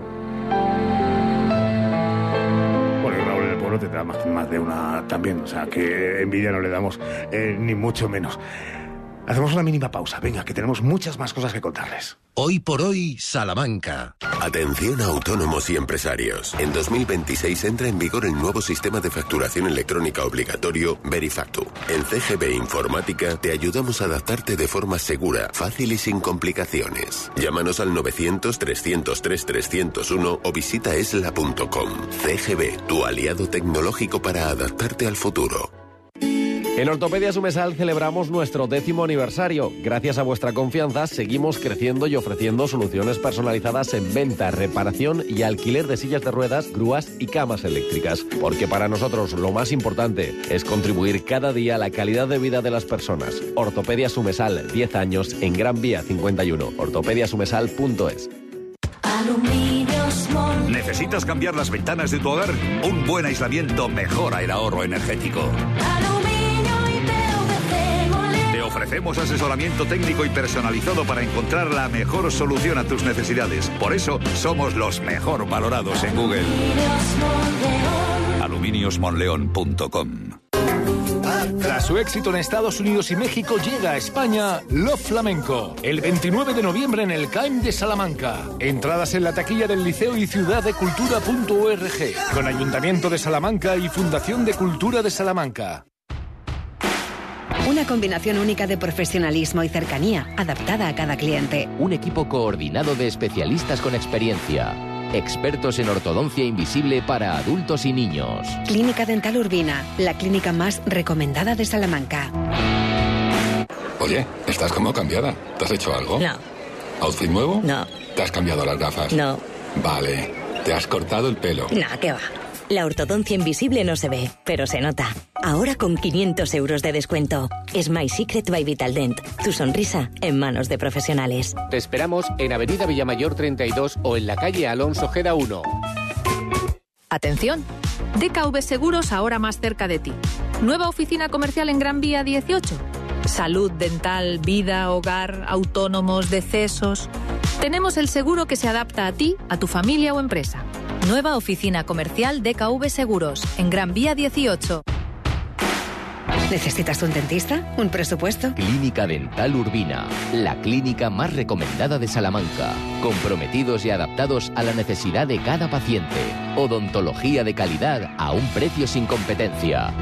Bueno, y Raúl en el pueblo tendrá más, más de una también, o sea, que envidia no le damos, eh, ni mucho menos. Hacemos una mínima pausa, venga, que tenemos muchas más cosas que contarles. Hoy por hoy, Salamanca. Atención a autónomos y empresarios. En dos mil veintiséis entra en vigor el nuevo sistema de facturación electrónica obligatorio Verifactu. En C G B Informática te ayudamos a adaptarte de forma segura, fácil y sin complicaciones. Llámanos al novecientos, trescientos tres, trescientos uno o visita esla punto com. C G B, tu aliado tecnológico para adaptarte al futuro. En Ortopedia Sumesal celebramos nuestro décimo aniversario. Gracias a vuestra confianza seguimos creciendo y ofreciendo soluciones personalizadas en venta, reparación y alquiler de sillas de ruedas, grúas y camas eléctricas. Porque para nosotros lo más importante es contribuir cada día a la calidad de vida de las personas. Ortopedia Sumesal, diez años en Gran Vía cincuenta y uno. ortopedia sumesal punto es. ¿Necesitas cambiar las ventanas de tu hogar? Un buen aislamiento mejora el ahorro energético. Ofrecemos asesoramiento técnico y personalizado para encontrar la mejor solución a tus necesidades. Por eso, somos los mejor valorados en Google. aluminios monleón punto com. Tras su éxito en Estados Unidos y México, llega a España Love Flamenco, el veintinueve de noviembre en el C A I M de Salamanca. Entradas en la taquilla del Liceo y ciudad de cultura punto org, con Ayuntamiento de Salamanca y Fundación de Cultura de Salamanca. Una combinación única de profesionalismo y cercanía, adaptada a cada cliente. Un equipo coordinado de especialistas con experiencia. expertos en ortodoncia invisible para adultos y niños. Clínica Dental Urbina, la clínica más recomendada de Salamanca. Oye, estás como cambiada. ¿Te has hecho algo? No. ¿Outfit nuevo? No. ¿Te has cambiado las gafas? No. Vale. ¿Te has cortado el pelo? No, ¿qué va? La ortodoncia invisible no se ve, pero se nota. Ahora con quinientos euros de descuento. Smile Secret by Vitaldent. Tu sonrisa en manos de profesionales. Te esperamos en Avenida Villamayor treinta y dos o en la calle Alonso Ojeda uno. Atención. D K V Seguros ahora más cerca de ti. Nueva oficina comercial en Gran Vía dieciocho. Salud, dental, vida, hogar, autónomos, decesos. Tenemos el seguro que se adapta a ti, a tu familia o empresa. Nueva oficina comercial D K V Seguros, en Gran Vía dieciocho. ¿Necesitas un dentista? ¿Un presupuesto? Clínica Dental Urbina, la clínica más recomendada de Salamanca. Comprometidos y adaptados a la necesidad de cada paciente. Odontología de calidad a un precio sin competencia.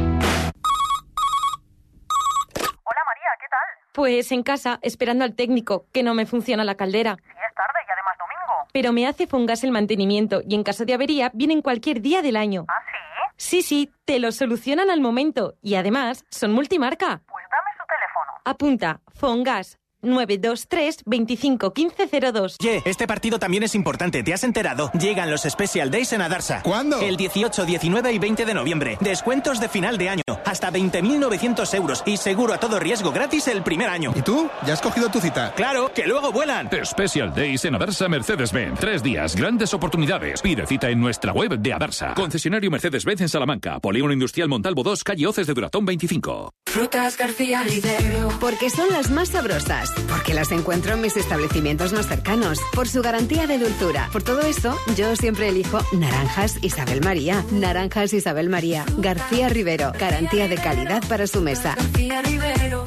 Pues en casa, esperando al técnico, que no me funciona la caldera. Sí, es tarde y además domingo. Pero me hace Fongas el mantenimiento y en caso de avería vienen cualquier día del año. ¿Ah, sí? Sí, sí, te lo solucionan al momento y además son multimarca. Pues dame su teléfono. Apunta, Fongas. nueve dos tres, veinticinco, quince cero dos. Ye, este partido también es importante, ¿te has enterado? Llegan los Special Days en Adarsa. ¿Cuándo? El dieciocho, diecinueve y veinte de noviembre. Descuentos de final de año. Hasta veinte mil novecientos euros. Y seguro a todo riesgo gratis el primer año. ¿Y tú? ¿Ya has cogido tu cita? ¡Claro! ¡Que luego vuelan! Special Days en Adarsa Mercedes-Benz. Tres días, grandes oportunidades. Pide cita en nuestra web de Adarsa. Concesionario Mercedes-Benz en Salamanca. Polígono Industrial Montalvo dos, calle Hoces de Duratón veinticinco. Frutas García Rivero. Porque son las más sabrosas. Porque las encuentro en mis establecimientos más cercanos. Por su garantía de dulzura. Por todo eso, yo siempre elijo Naranjas Isabel María. Naranjas Isabel María. García Rivero. Garantía de calidad para su mesa. García Rivero.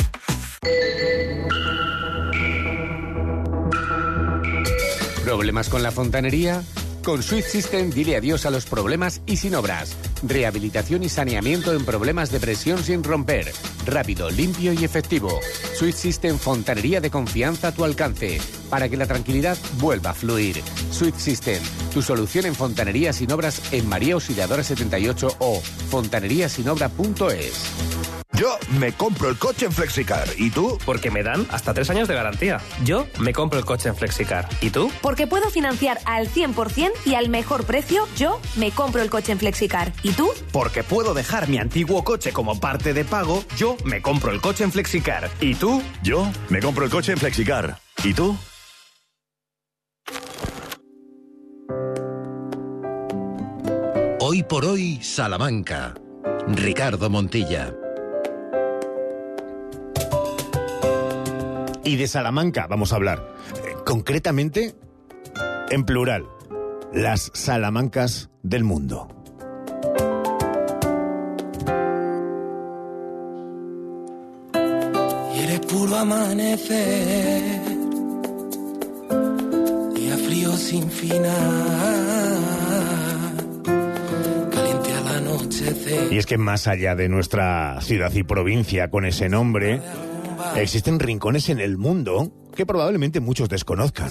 ¿Problemas con la fontanería? Con Sweet System dile adiós a los problemas y sin obras. Rehabilitación y saneamiento en problemas de presión sin romper. Rápido, limpio y efectivo. Sweet System Fontanería de confianza a tu alcance. Para que la tranquilidad vuelva a fluir. Sweet System, tu solución en fontanería sin obras en María Auxiliadora setenta y ocho o fontaneríasinobra punto es. Yo me compro el coche en Flexicar. ¿Y tú? Porque me dan hasta tres años de garantía. Yo me compro el coche en Flexicar. ¿Y tú? Porque puedo financiar al cien por ciento y al mejor precio. Yo me compro el coche en Flexicar. ¿Y tú? Porque puedo dejar mi antiguo coche como parte de pago. Yo me compro el coche en Flexicar. ¿Y tú? Yo me compro el coche en Flexicar. ¿Y tú? Hoy por hoy, Salamanca. Ricardo Montilla. Y de Salamanca vamos a hablar. Eh, concretamente, en plural, las Salamancas del mundo. Y eres puro amanecer, día frío sin final, caliente al anochecer. Y es que más allá de nuestra ciudad y provincia con ese nombre, existen rincones en el mundo que probablemente muchos desconozcan.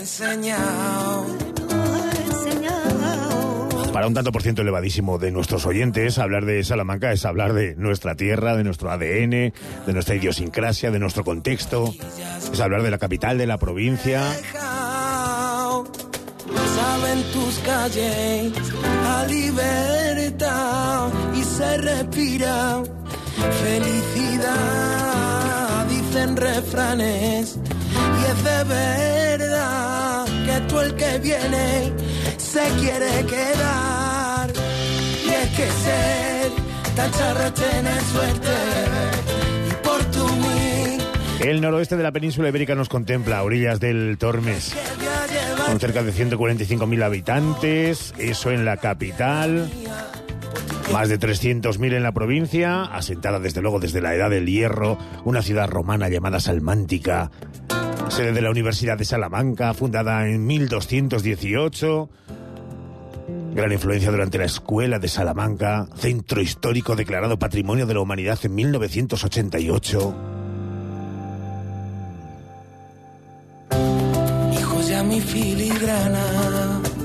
Para un tanto por ciento elevadísimo de nuestros oyentes, hablar de Salamanca es hablar de nuestra tierra, de nuestro A D N, de nuestra idiosincrasia, de nuestro contexto. Es hablar de la capital de la provincia. Saben tus calles a libertad y se respira felicidad. Dicen refranes y es de verdad que tú el que viene se quiere quedar. Y es que ser tan charro es tener suerte y por tu mí. El noroeste de la península ibérica nos contempla a orillas del Tormes, con cerca de ciento cuarenta y cinco mil habitantes, eso en la capital. Más de trescientos mil en la provincia, asentada desde luego desde la Edad del Hierro, una ciudad romana llamada Salmántica, sede de la Universidad de Salamanca, fundada en mil doscientos dieciocho, gran influencia durante la Escuela de Salamanca, centro histórico declarado Patrimonio de la Humanidad en mil novecientos ochenta y ocho. Hijos ya mi filigrana.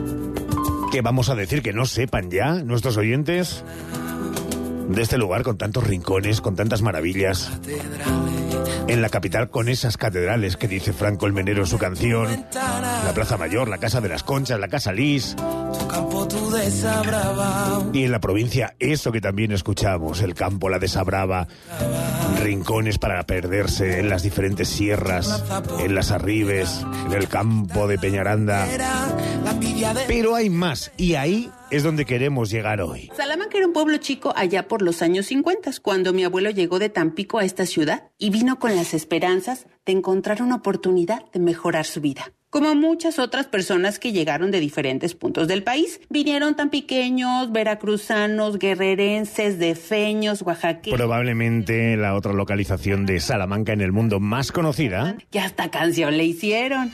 ¿Qué vamos a decir que no sepan ya nuestros oyentes de este lugar con tantos rincones, con tantas maravillas? En la capital, con esas catedrales que dice Franco el Menero en su canción, la Plaza Mayor, la Casa de las Conchas, la Casa Lis. Y en la provincia, eso que también escuchamos, el campo, la Desabrava, rincones para perderse en las diferentes sierras, en las Arribes, en el campo de Peñaranda. Pero hay más, y ahí es donde queremos llegar hoy. Salamanca era un pueblo chico allá por los años cincuenta, cuando mi abuelo llegó de Tampico a esta ciudad y vino con las esperanzas de encontrar una oportunidad de mejorar su vida. Como muchas otras personas que llegaron de diferentes puntos del país, vinieron tampiqueños, veracruzanos, guerrerenses, defeños, oaxaqueños. Probablemente la otra localización de Salamanca en el mundo más conocida. Y hasta canción le hicieron.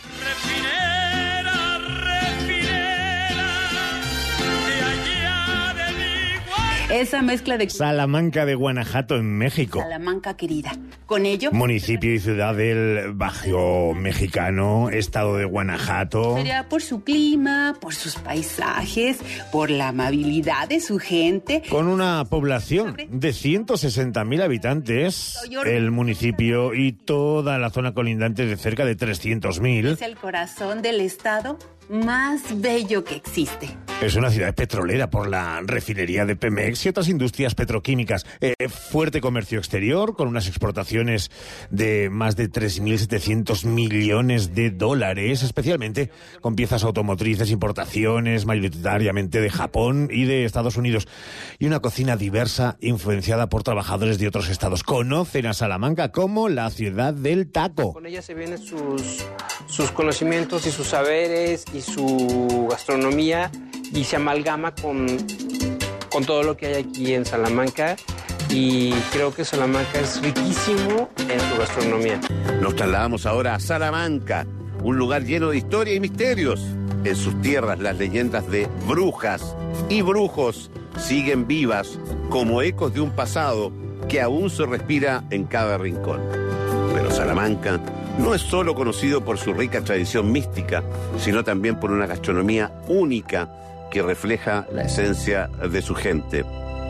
Esa mezcla de... Salamanca de Guanajuato en México. Salamanca querida. Con ello... Municipio y ciudad del Bajo Mexicano, estado de Guanajuato. Sería por su clima, por sus paisajes, por la amabilidad de su gente. Con una población de ciento sesenta mil habitantes, el municipio y toda la zona colindante de cerca de trescientos mil. Es el corazón del estado más bello que existe. Es una ciudad petrolera por la refinería de Pemex y otras industrias petroquímicas. Eh, fuerte comercio exterior, con unas exportaciones de más de tres mil setecientos millones de dólares, especialmente con piezas automotrices, importaciones mayoritariamente de Japón y de Estados Unidos. Y una cocina diversa, influenciada por trabajadores de otros estados. Conocen a Salamanca como la ciudad del taco. Con ella se vienen sus, sus conocimientos y sus saberes y su gastronomía, y se amalgama con, con todo lo que hay aquí en Salamanca, y creo que Salamanca es riquísimo en su gastronomía. Nos trasladamos ahora a Salamanca, un lugar lleno de historia y misterios. En sus tierras las leyendas de brujas y brujos siguen vivas como ecos de un pasado que aún se respira en cada rincón. Pero Salamanca no es solo conocido por su rica tradición mística, sino también por una gastronomía única que refleja la esencia de su gente.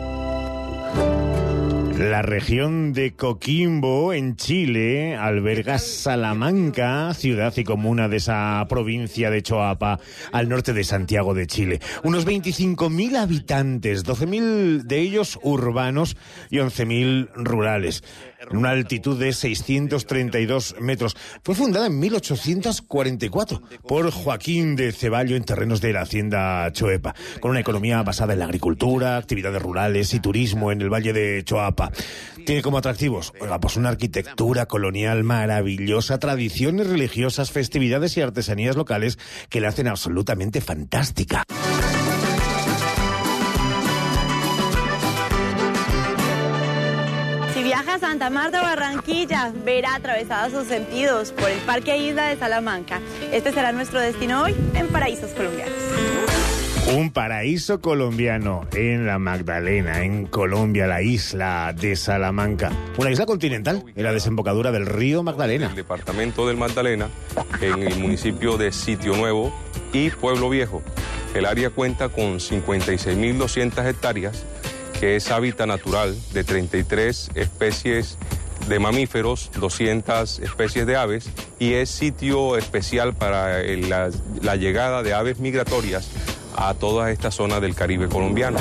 La región de Coquimbo, en Chile, alberga Salamanca, ciudad y comuna de esa provincia de Choapa, al norte de Santiago de Chile. Unos veinticinco mil habitantes, doce mil de ellos urbanos y once mil rurales, en una altitud de seiscientos treinta y dos metros. Fue fundada en mil ochocientos cuarenta y cuatro por Joaquín de Ceballo en terrenos de la hacienda Choepa, con una economía basada en la agricultura, actividades rurales y turismo en el valle de Choapa. Tiene como atractivos, oiga, pues una arquitectura colonial maravillosa, tradiciones religiosas, festividades y artesanías locales que la hacen absolutamente fantástica. Si viaja a Santa Marta o Barranquilla, verá atravesados sus sentidos por el Parque Isla de Salamanca. Este será nuestro destino hoy en Paraísos Colombianos. Un paraíso colombiano en la Magdalena, en Colombia, la isla de Salamanca. Una isla continental en la desembocadura del río Magdalena. El departamento del Magdalena, en el municipio de Sitio Nuevo y Pueblo Viejo. El área cuenta con cincuenta y seis mil doscientas hectáreas, que es hábitat natural de treinta y tres especies de mamíferos, doscientas especies de aves, y es sitio especial para el, la, la llegada de aves migratorias a toda esta zona del Caribe colombiano.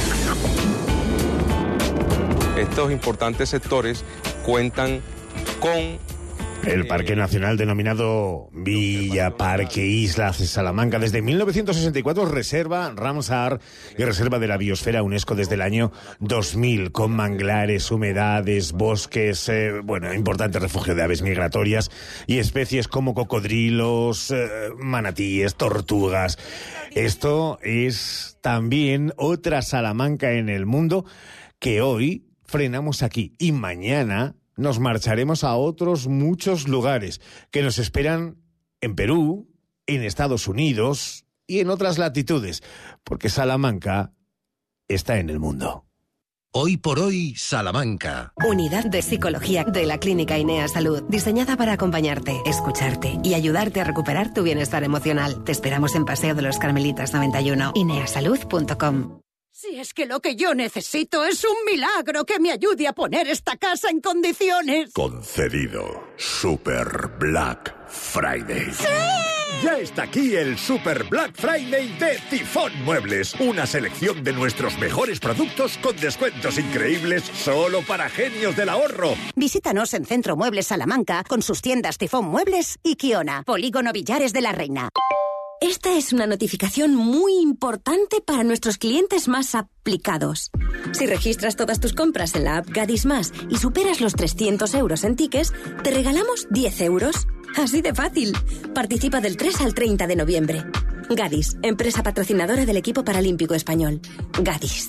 Estos importantes sectores cuentan con el Parque Nacional denominado Villa Parque Islas de Salamanca. Desde mil novecientos sesenta y cuatro, Reserva Ramsar y Reserva de la Biosfera UNESCO desde el año dos mil, con manglares, humedades, bosques, eh, bueno, importante refugio de aves migratorias y especies como cocodrilos, eh, manatíes, tortugas. Esto es también otra Salamanca en el mundo que hoy frenamos aquí y mañana nos marcharemos a otros muchos lugares que nos esperan en Perú, en Estados Unidos y en otras latitudes, porque Salamanca está en el mundo. Hoy por hoy, Salamanca. Unidad de Psicología de la Clínica Inea Salud, diseñada para acompañarte, escucharte y ayudarte a recuperar tu bienestar emocional. Te esperamos en Paseo de los Carmelitas noventa y uno, ineasalud punto com. Si es que lo que yo necesito es un milagro que me ayude a poner esta casa en condiciones. Concedido. Super Black Friday. ¡Sí! Ya está aquí el Super Black Friday de Tifón Muebles. Una selección de nuestros mejores productos con descuentos increíbles solo para genios del ahorro. Visítanos en Centro Muebles Salamanca con sus tiendas Tifón Muebles y Kiona. Polígono Villares de la Reina. Esta es una notificación muy importante para nuestros clientes más aplicados. Si registras todas tus compras en la app Gadis Más y superas los trescientos euros en tickets, te regalamos diez euros. Así de fácil. Participa del tres al treinta de noviembre. Gadis, empresa patrocinadora del equipo paralímpico español. Gadis.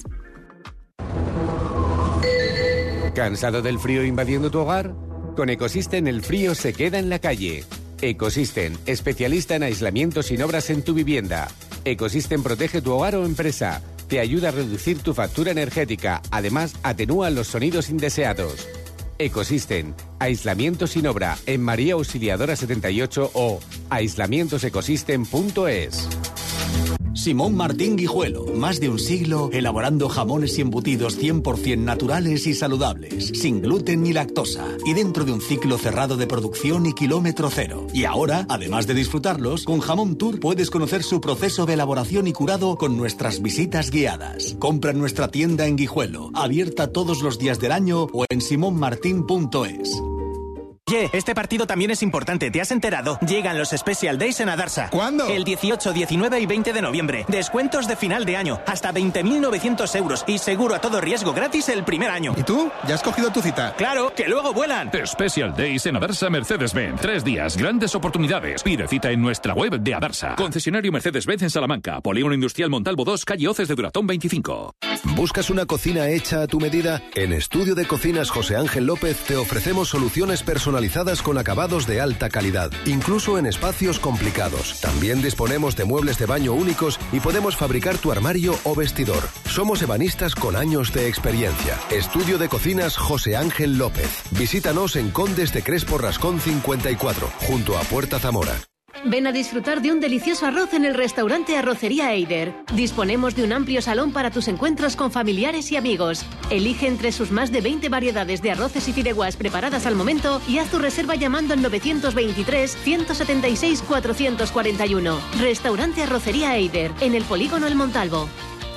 ¿Cansado del frío invadiendo tu hogar? Con Ecosystem el frío se queda en la calle. Ecosystem, especialista en aislamiento sin obras en tu vivienda. Ecosystem protege tu hogar o empresa. Te ayuda a reducir tu factura energética. Además, atenúa los sonidos indeseados. Ecosystem, aislamiento sin obra en María Auxiliadora setenta y ocho o aislamientos ecosystem punto es. Simón Martín Guijuelo, más de un siglo elaborando jamones y embutidos cien por ciento naturales y saludables, sin gluten ni lactosa, y dentro de un ciclo cerrado de producción y kilómetro cero. Y ahora, además de disfrutarlos, con Jamón Tour puedes conocer su proceso de elaboración y curado con nuestras visitas guiadas. Compra en nuestra tienda en Guijuelo, abierta todos los días del año, o en simón martín punto es. Oye, este partido también es importante, ¿te has enterado? Llegan los Special Days en Adarsa. ¿Cuándo? El dieciocho, diecinueve y veinte de noviembre. Descuentos de final de año, hasta veinte mil novecientos euros y seguro a todo riesgo gratis el primer año. ¿Y tú? ¿Ya has cogido tu cita? ¡Claro, que luego vuelan! Special Days en Adarsa Mercedes-Benz. Tres días, grandes oportunidades. Pide cita en nuestra web de Adarsa. Concesionario Mercedes-Benz en Salamanca. Polígono Industrial Montalvo dos, calle Hoces de Duratón veinticinco. ¿Buscas una cocina hecha a tu medida? En Estudio de Cocinas José Ángel López te ofrecemos soluciones personalizadas con acabados de alta calidad, incluso en espacios complicados. También disponemos de muebles de baño únicos y podemos fabricar tu armario o vestidor. Somos ebanistas con años de experiencia. Estudio de Cocinas José Ángel López. Visítanos en Condes de Crespo Rascón cincuenta y cuatro, junto a Puerta Zamora. Ven a disfrutar de un delicioso arroz en el restaurante Arrocería Eider. Disponemos de un amplio salón para tus encuentros con familiares y amigos. Elige entre sus más de veinte variedades de arroces y fideuás preparadas al momento y haz tu reserva llamando al novecientos veintitrés, ciento setenta y seis, cuatrocientos cuarenta y uno. Restaurante Arrocería Eider, en el Polígono El Montalvo.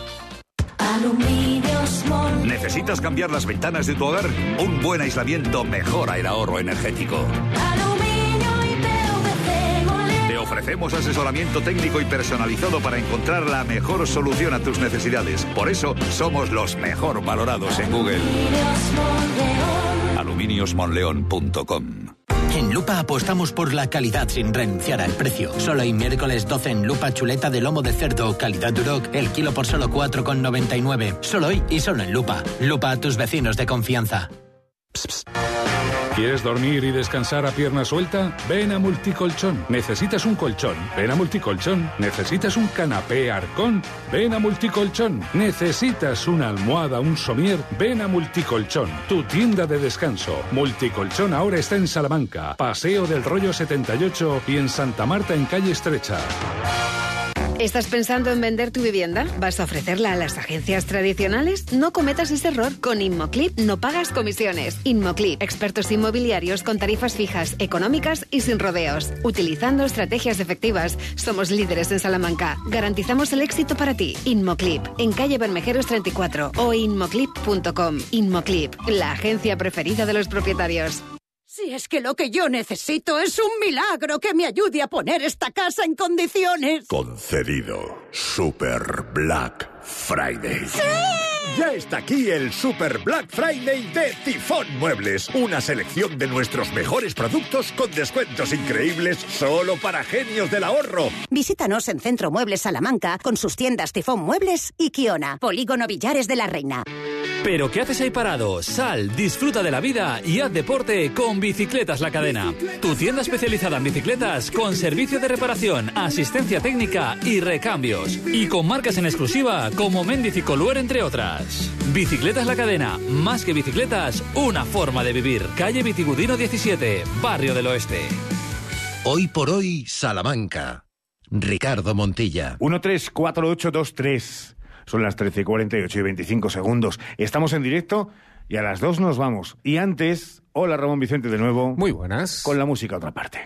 Aluminios Mon. ¿Necesitas cambiar las ventanas de tu hogar? Un buen aislamiento mejora el ahorro energético. Ofrecemos asesoramiento técnico y personalizado para encontrar la mejor solución a tus necesidades. Por eso, somos los mejor valorados en Google. aluminios monleón punto com. En Lupa apostamos por la calidad sin renunciar al precio. Solo hay miércoles doce en Lupa chuleta de lomo de cerdo, calidad Duroc, el kilo por solo cuatro con noventa y nueve. Solo hoy y solo en Lupa. Lupa, a tus vecinos de confianza. Psst, psst. ¿Quieres dormir y descansar a pierna suelta? Ven a Multicolchón. ¿Necesitas un colchón? Ven a Multicolchón. ¿Necesitas un canapé Arcón? Ven a Multicolchón. ¿Necesitas una almohada, un somier? Ven a Multicolchón, tu tienda de descanso. Multicolchón ahora está en Salamanca, Paseo del Rollo setenta y ocho y en Santa Marta en Calle Estrecha. ¿Estás pensando en vender tu vivienda? ¿Vas a ofrecerla a las agencias tradicionales? No cometas ese error. Con Inmoclip no pagas comisiones. Inmoclip, expertos inmobiliarios con tarifas fijas, económicas y sin rodeos. Utilizando estrategias efectivas, somos líderes en Salamanca. Garantizamos el éxito para ti. Inmoclip, en calle Bermejeros treinta y cuatro o inmoclip punto com. Inmoclip, la agencia preferida de los propietarios. Si es que lo que yo necesito es un milagro que me ayude a poner esta casa en condiciones. Concedido. Super Black Friday. ¡Sí! Ya está aquí el Super Black Friday de Tifón Muebles. Una selección de nuestros mejores productos con descuentos increíbles solo para genios del ahorro. Visítanos en Centro Muebles Salamanca con sus tiendas Tifón Muebles y Kiona. Polígono Villares de la Reina. ¿Pero qué haces ahí parado? Sal, disfruta de la vida y haz deporte con Bicicletas La Cadena. Tu tienda especializada en bicicletas con servicio de reparación, asistencia técnica y recambios. Y con marcas en exclusiva como Méndez y Coluer, entre otras. bicicletas. Bicicletas La Cadena. Más que bicicletas, una forma de vivir. Calle Vitigudino diecisiete, Barrio del Oeste. Hoy por hoy, Salamanca. Ricardo Montilla. uno tres cuatro ocho dos tres. Son las trece y cuarenta y ocho y veinticinco segundos. Estamos en directo y a las dos nos vamos. Y antes, hola Ramón Vicente de nuevo. Muy buenas. Con la música a otra parte.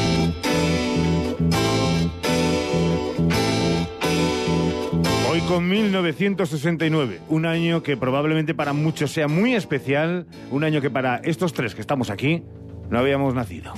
Hoy con mil novecientos sesenta y nueve, un año que probablemente para muchos sea muy especial, un año que para estos tres que estamos aquí no habíamos nacido.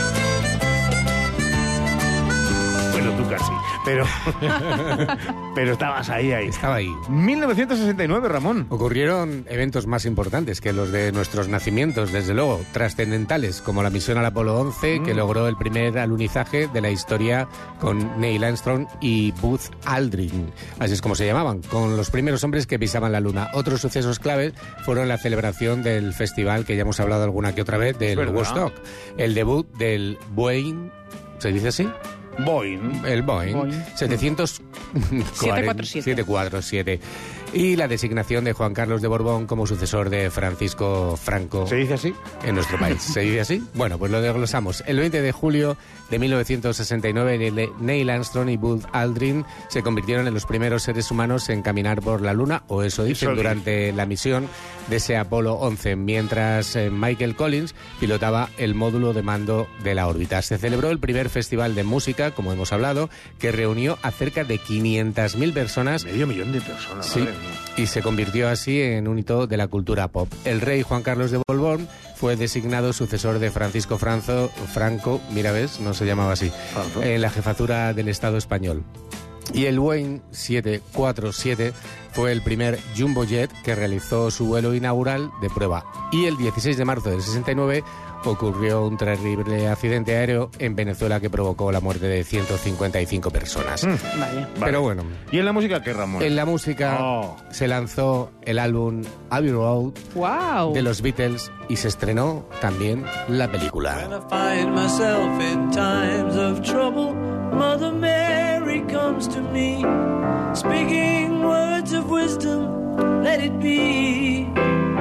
Bueno, tú casi, pero pero estabas ahí, ahí. Estaba ahí. mil novecientos sesenta y nueve, Ramón. Ocurrieron eventos más importantes que los de nuestros nacimientos, desde luego, trascendentales, como la misión al Apolo once, mm. que logró el primer alunizaje de la historia con Neil Armstrong y Buzz Aldrin, así es como se llamaban, con los primeros hombres que pisaban la Luna. Otros sucesos claves fueron la celebración del festival, que ya hemos hablado alguna que otra vez, del Woodstock, el debut del Boeing, ¿se dice así? Boeing. El Boeing. Boeing. setecientos siete cuarenta y siete. Y la designación de Juan Carlos de Borbón como sucesor de Francisco Franco. ¿Se dice así? En nuestro país. ¿Se dice así? Bueno, pues lo desglosamos. El veinte de julio de mil novecientos sesenta y nueve, Neil Armstrong y Buzz Aldrin se convirtieron en los primeros seres humanos en caminar por la Luna, o eso dicen, eso durante dice. la misión de ese Apolo once, mientras eh, Michael Collins pilotaba el módulo de mando de la órbita. Se celebró el primer festival de música, como hemos hablado, que reunió a cerca de quinientas mil personas. Medio millón de personas. Sí, y se convirtió así en un hito de la cultura pop. El rey Juan Carlos de Borbón fue designado sucesor de Francisco Franco, Franco, mira ves, no se llamaba así, Franco, en la jefatura del Estado español. Y el Boeing siete cuarenta y siete fue el primer jumbo jet que realizó su vuelo inaugural de prueba. Y el dieciséis de marzo del sesenta y nueve ocurrió un terrible accidente aéreo en Venezuela que provocó la muerte de ciento cincuenta y cinco personas. Mm, vale. Pero vale. bueno. ¿Y en la música qué, Ramón? En la música oh. se lanzó el álbum Abbey Road wow. de los Beatles y se estrenó también la película. When I find myself in times of trouble, Mother Mary comes to me, speaking words of wisdom, let it be.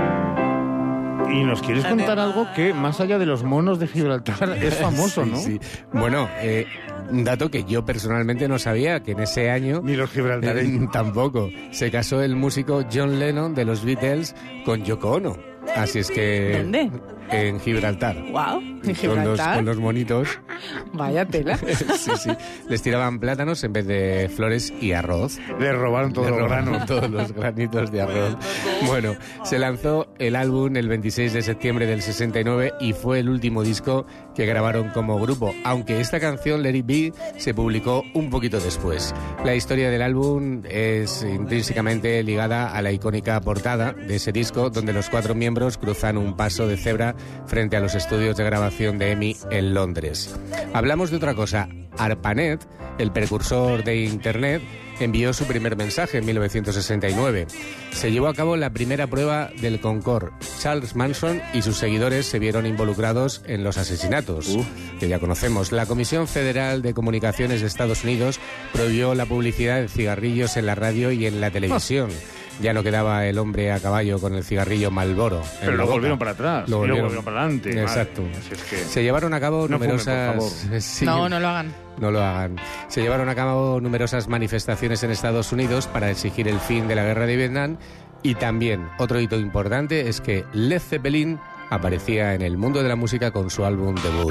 Y nos quieres contar algo que, más allá de los monos de Gibraltar, es famoso, ¿no? Sí, sí. Bueno, eh, un dato que yo personalmente no sabía, que en ese año... Ni los gibraltareños. Eh, tampoco. Se casó el músico John Lennon de los Beatles con Yoko Ono. Así es que... ¿Dónde? En Gibraltar. Wow, en Gibraltar. Con los, con los monitos. Vaya tela. Sí, sí. Les tiraban plátanos en vez de flores y arroz. Les robaron todos los granos. Todos los granitos de arroz. Bueno, se lanzó el álbum el veintiséis de septiembre del sesenta y nueve y fue el último disco que grabaron como grupo, aunque esta canción, Let It Be, se publicó un poquito después. La historia del álbum es intrínsecamente ligada a la icónica portada de ese disco, donde los cuatro miembros cruzan un paso de cebra frente a los estudios de grabación de EMI en Londres. Hablamos de otra cosa. ARPANET, el precursor de Internet, envió su primer mensaje en mil novecientos sesenta y nueve. Se llevó a cabo la primera prueba del Concorde. Charles Manson y sus seguidores se vieron involucrados en los asesinatos, uh. que ya conocemos. La Comisión Federal de Comunicaciones de Estados Unidos prohibió la publicidad de cigarrillos en la radio y en la televisión. Oh. Ya no quedaba el hombre a caballo con el cigarrillo Marlboro. Pero lo volvieron para atrás, lo volvieron, y lo volvieron para adelante. Exacto. Madre, es que se llevaron a cabo no numerosas... fumen, sí, no, no lo hagan. No lo hagan. Se llevaron a cabo numerosas manifestaciones en Estados Unidos para exigir el fin de la guerra de Vietnam. Y también, otro hito importante es que Led Zeppelin aparecía en el mundo de la música con su álbum debut.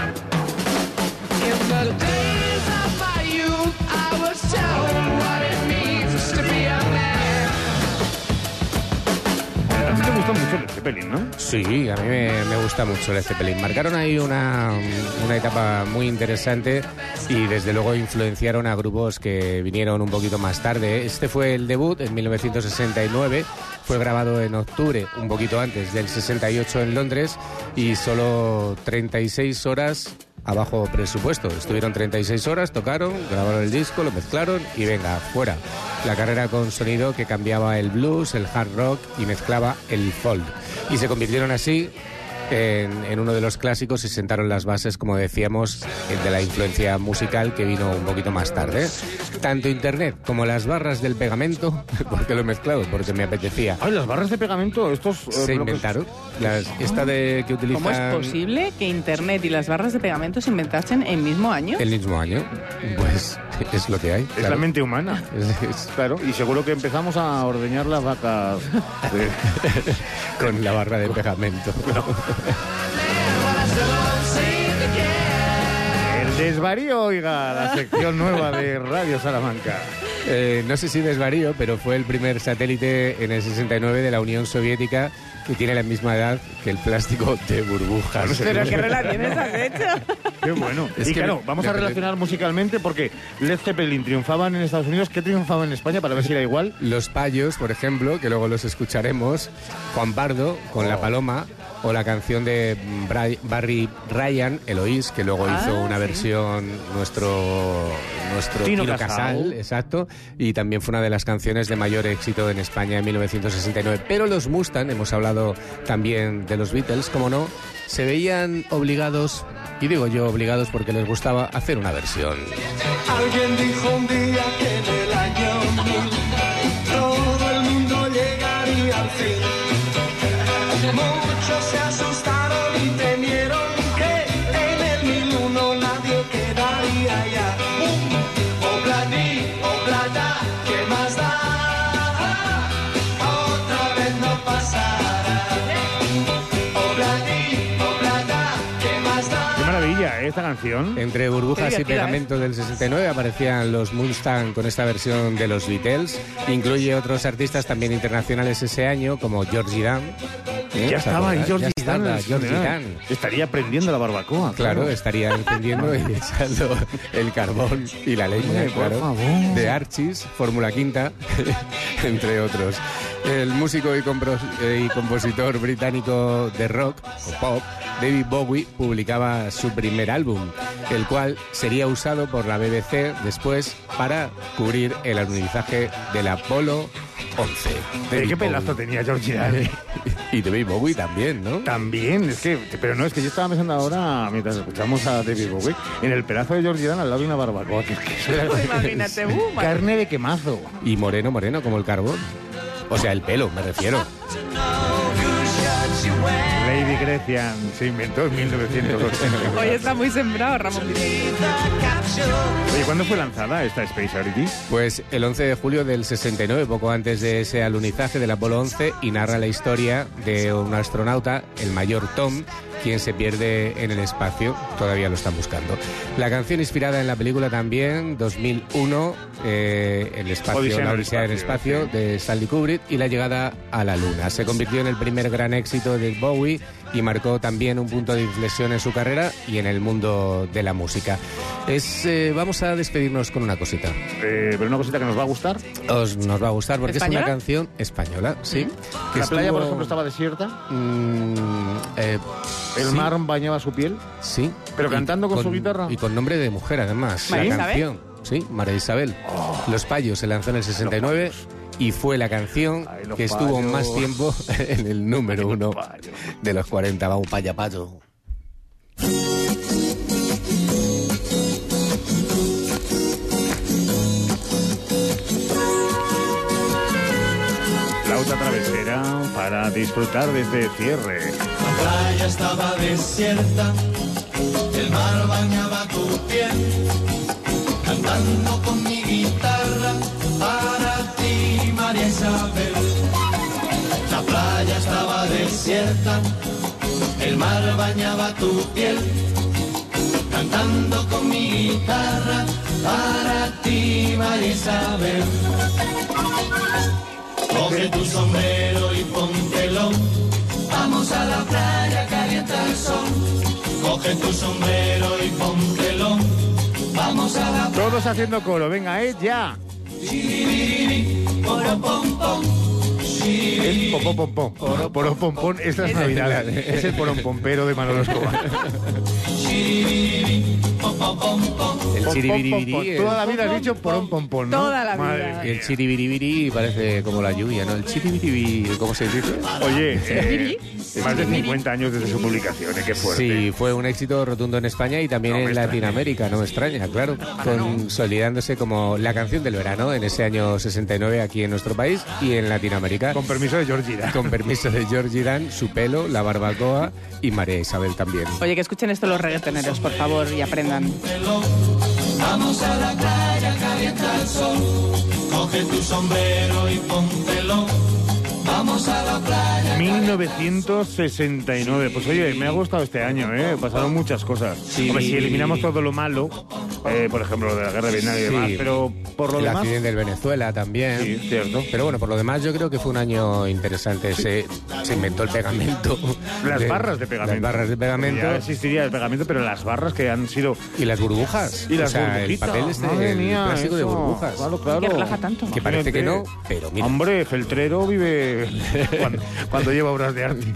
¿Te gusta mucho Led Zeppelin, no? Sí, a mí me, me gusta mucho Led Zeppelin. Marcaron ahí una, una etapa muy interesante y desde luego influenciaron a grupos que vinieron un poquito más tarde. Este fue el debut en mil novecientos sesenta y nueve, fue grabado en octubre, un poquito antes del sesenta y ocho en Londres, y solo treinta y seis horas a bajo presupuesto. Estuvieron treinta y seis horas, tocaron, grabaron el disco, lo mezclaron y venga, fuera. La carrera con sonido que cambiaba el blues, el hard rock y mezclaba el folk. Y se convirtieron así en, en uno de los clásicos y sentaron las bases, como decíamos, de la influencia musical que vino un poquito más tarde. Tanto Internet como las barras del pegamento, porque lo he mezclado, porque me apetecía. Ay, las barras de pegamento, estos... Eh, se inventaron. Las, esta de que utilizan... ¿Cómo es posible que Internet y las barras de pegamento se inventasen el mismo año? El mismo año. Pues es lo que hay. Es claro. la mente humana. Es, es, claro, y seguro que empezamos a ordeñar las vacas de... con la barra de pegamento. No. El desvarío, oiga, la sección nueva de Radio Salamanca. Eh, no sé si desvarío, pero fue el primer satélite en el sesenta y nueve de la Unión Soviética que tiene la misma edad que el plástico de burbujas. ¿Pero qué relaciones has hecho? Qué bueno. Es y que claro, me, vamos me a relacionar musicalmente porque Led Zeppelin triunfaban en Estados Unidos. ¿Qué triunfaba en España para ver si era igual? Los Payos, por ejemplo, que luego los escucharemos. Juan Pardo, con oh. La Paloma. O la canción de Bri- Barry Ryan, Eloís, que luego ah, hizo una sí. versión nuestro, nuestro Tino, Tino Casal. Casal, exacto, y también fue una de las canciones de mayor éxito en España en mil novecientos sesenta y nueve. Pero los Mustang, hemos hablado también de los Beatles, como no, se veían obligados, y digo yo obligados porque les gustaba hacer una versión. Alguien dijo un día que en el año mil todo el mundo llegaría al fin. Muchos se asustaron y temieron que en el mil uno nadie quedaría ya. Obladi, oblada, ¿qué más da? Otra vez no pasará. Obladi, oblada, ¿qué más da? Qué maravilla, ¿eh? Esta canción. Entre burbujas y pegamento del sesenta y nueve aparecían los Mustang con esta versión de los Beatles. Incluye otros artistas también internacionales ese año, como Georgie Dan. ¿Eh? Ya estaba ahí Georgie Dan. Georgie Dan. Estaría prendiendo la barbacoa. Claro, claro. Estaría encendiendo y echando el carbón y la leña, Oye, claro. Por favor. De Archis, Fórmula Quinta, entre otros. El músico y, compros, eh, y compositor británico de rock o pop, David Bowie, publicaba su primer álbum, el cual sería usado por la B B C después para cubrir el alunizaje del Apolo once. ¿De qué pelazo tenía Georgie Dan? Y David Bowie también, ¿no? También, es que, pero no, es que yo estaba pensando ahora, mientras escuchamos a David Bowie, en el pelazo de Georgie Dan al lado de una barbacoa. Que, que eso era, imagínate, uh, carne de quemazo. Y moreno, moreno, como el carbón. O sea, el pelo, me refiero. Lady Grecian se inventó en mil novecientos ochenta. Hoy está muy sembrado, Ramón. Oye, ¿cuándo fue lanzada esta Space Oddity? Pues el once de julio del sesenta y nueve, poco antes de ese alunizaje del Apolo once, y narra la historia de un astronauta, el mayor Tom, quien se pierde en el espacio. Todavía lo están buscando. La canción inspirada en la película también, dos mil uno, eh, el espacio, Odisea la Odisea en el espacio, sí. De Stanley Kubrick, y la llegada a la Luna. Se convirtió en el primer gran éxito de Bowie y marcó también un punto de inflexión en su carrera y en el mundo de la música. Es, eh, vamos a despedirnos con una cosita. Eh, ¿Pero una cosita que nos va a gustar? Os nos va a gustar porque ¿española? Es una canción española, sí. ¿Mm? ¿La estuvo... playa, por ejemplo, estaba desierta? Mm, eh, ¿El sí. mar bañaba su piel? Sí. ¿Pero cantando con, con su guitarra? Y con nombre de mujer, además. ¿María la Isabel? Canción, sí, María Isabel. Oh. Los Payos se lanzó en el sesenta y nueve y fue la canción Ay, que estuvo payos. Más tiempo en el número Ay, uno de los cuarenta. Vamos, paya, payo. Flauta travesera para disfrutar de este cierre. La playa estaba desierta, el mar bañaba tu piel, cantando con mi guitarra para ti, María Isabel. La playa estaba desierta, el mar bañaba tu piel, cantando con mi guitarra para ti, María Isabel. Coge tu sombrero y póntelo, vamos a la playa, calienta el sol. Coge tu sombrero y póntelo, vamos a la playa. Todos haciendo coro, venga, eh, ya. Poro, pom, pom. Es popó pompón. Porón pompón es las navidades. Es el porón pompero de Manolo Escobar. El chiribiribiri. Toda la vida has dicho porón pompón, ¿no? Toda la vida. El chiribiribiri parece como la lluvia, ¿no? El chiribiribiri, ¿cómo se dice? Oye, eh, más de cincuenta años desde su publicación, ¿eh? Qué fuerte. Sí, fue un éxito rotundo en España y también No en Latinoamérica, no me extraña, claro. Consolidándose como la canción del verano en ese año sesenta y nueve aquí en nuestro país y en Latinoamérica. Con permiso de Georgie Dan. Con permiso de Georgie Dan, Su pelo, La barbacoa y María Isabel también. Oye, que escuchen esto los reggaetoneros, por favor, y aprendan. Vamos a la playa, calienta el sol. Coge tu sombrero y póntelo. Vamos a la playa. mil novecientos sesenta y nueve. Pues oye, me ha gustado este año, ¿eh? Pasaron muchas cosas. Sí. Hombre, si eliminamos todo lo malo, eh, por ejemplo, lo de la guerra de Vietnam y demás, Sí. pero por lo El demás... accidente del Venezuela también. Sí, cierto. Pero bueno, por lo demás yo creo que fue un año interesante. Se, se inventó el pegamento. Las barras de pegamento. Las barras de pegamento. Ya existiría el pegamento, pero las barras que han sido... Y las burbujas. Y las o sea, el burbujitas. papel este, Madre el mía, plástico de eso. burbujas. Claro, claro. Que relaja tanto. Que parece que no, pero mira. Hombre, Feltrero vive cuando, cuando lleva obras de arte.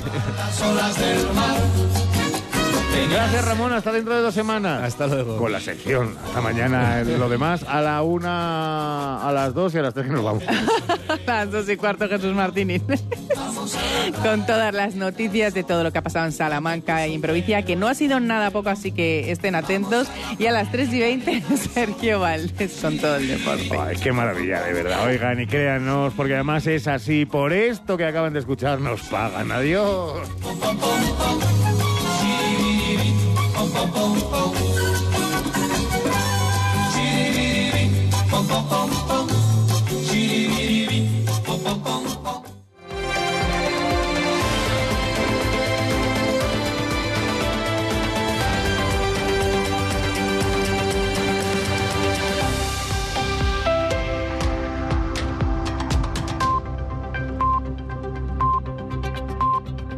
Gracias, Ramón. Hasta dentro de dos semanas. Hasta luego. Con la sección. Hasta mañana. Lo demás, a la una, a las dos y a las tres que nos vamos. Las dos y cuarto, Jesús Martínez. Con todas las noticias de todo lo que ha pasado en Salamanca e en provincia, que no ha sido nada poco, así que estén atentos. Y a las tres y veinte, Sergio Valdés con todo el deporte. Ay, qué maravilla, de verdad. Oigan, y créanos, porque además es así. Por esto que acaban de escuchar, nos pagan. Adiós. Pom, pom, pom.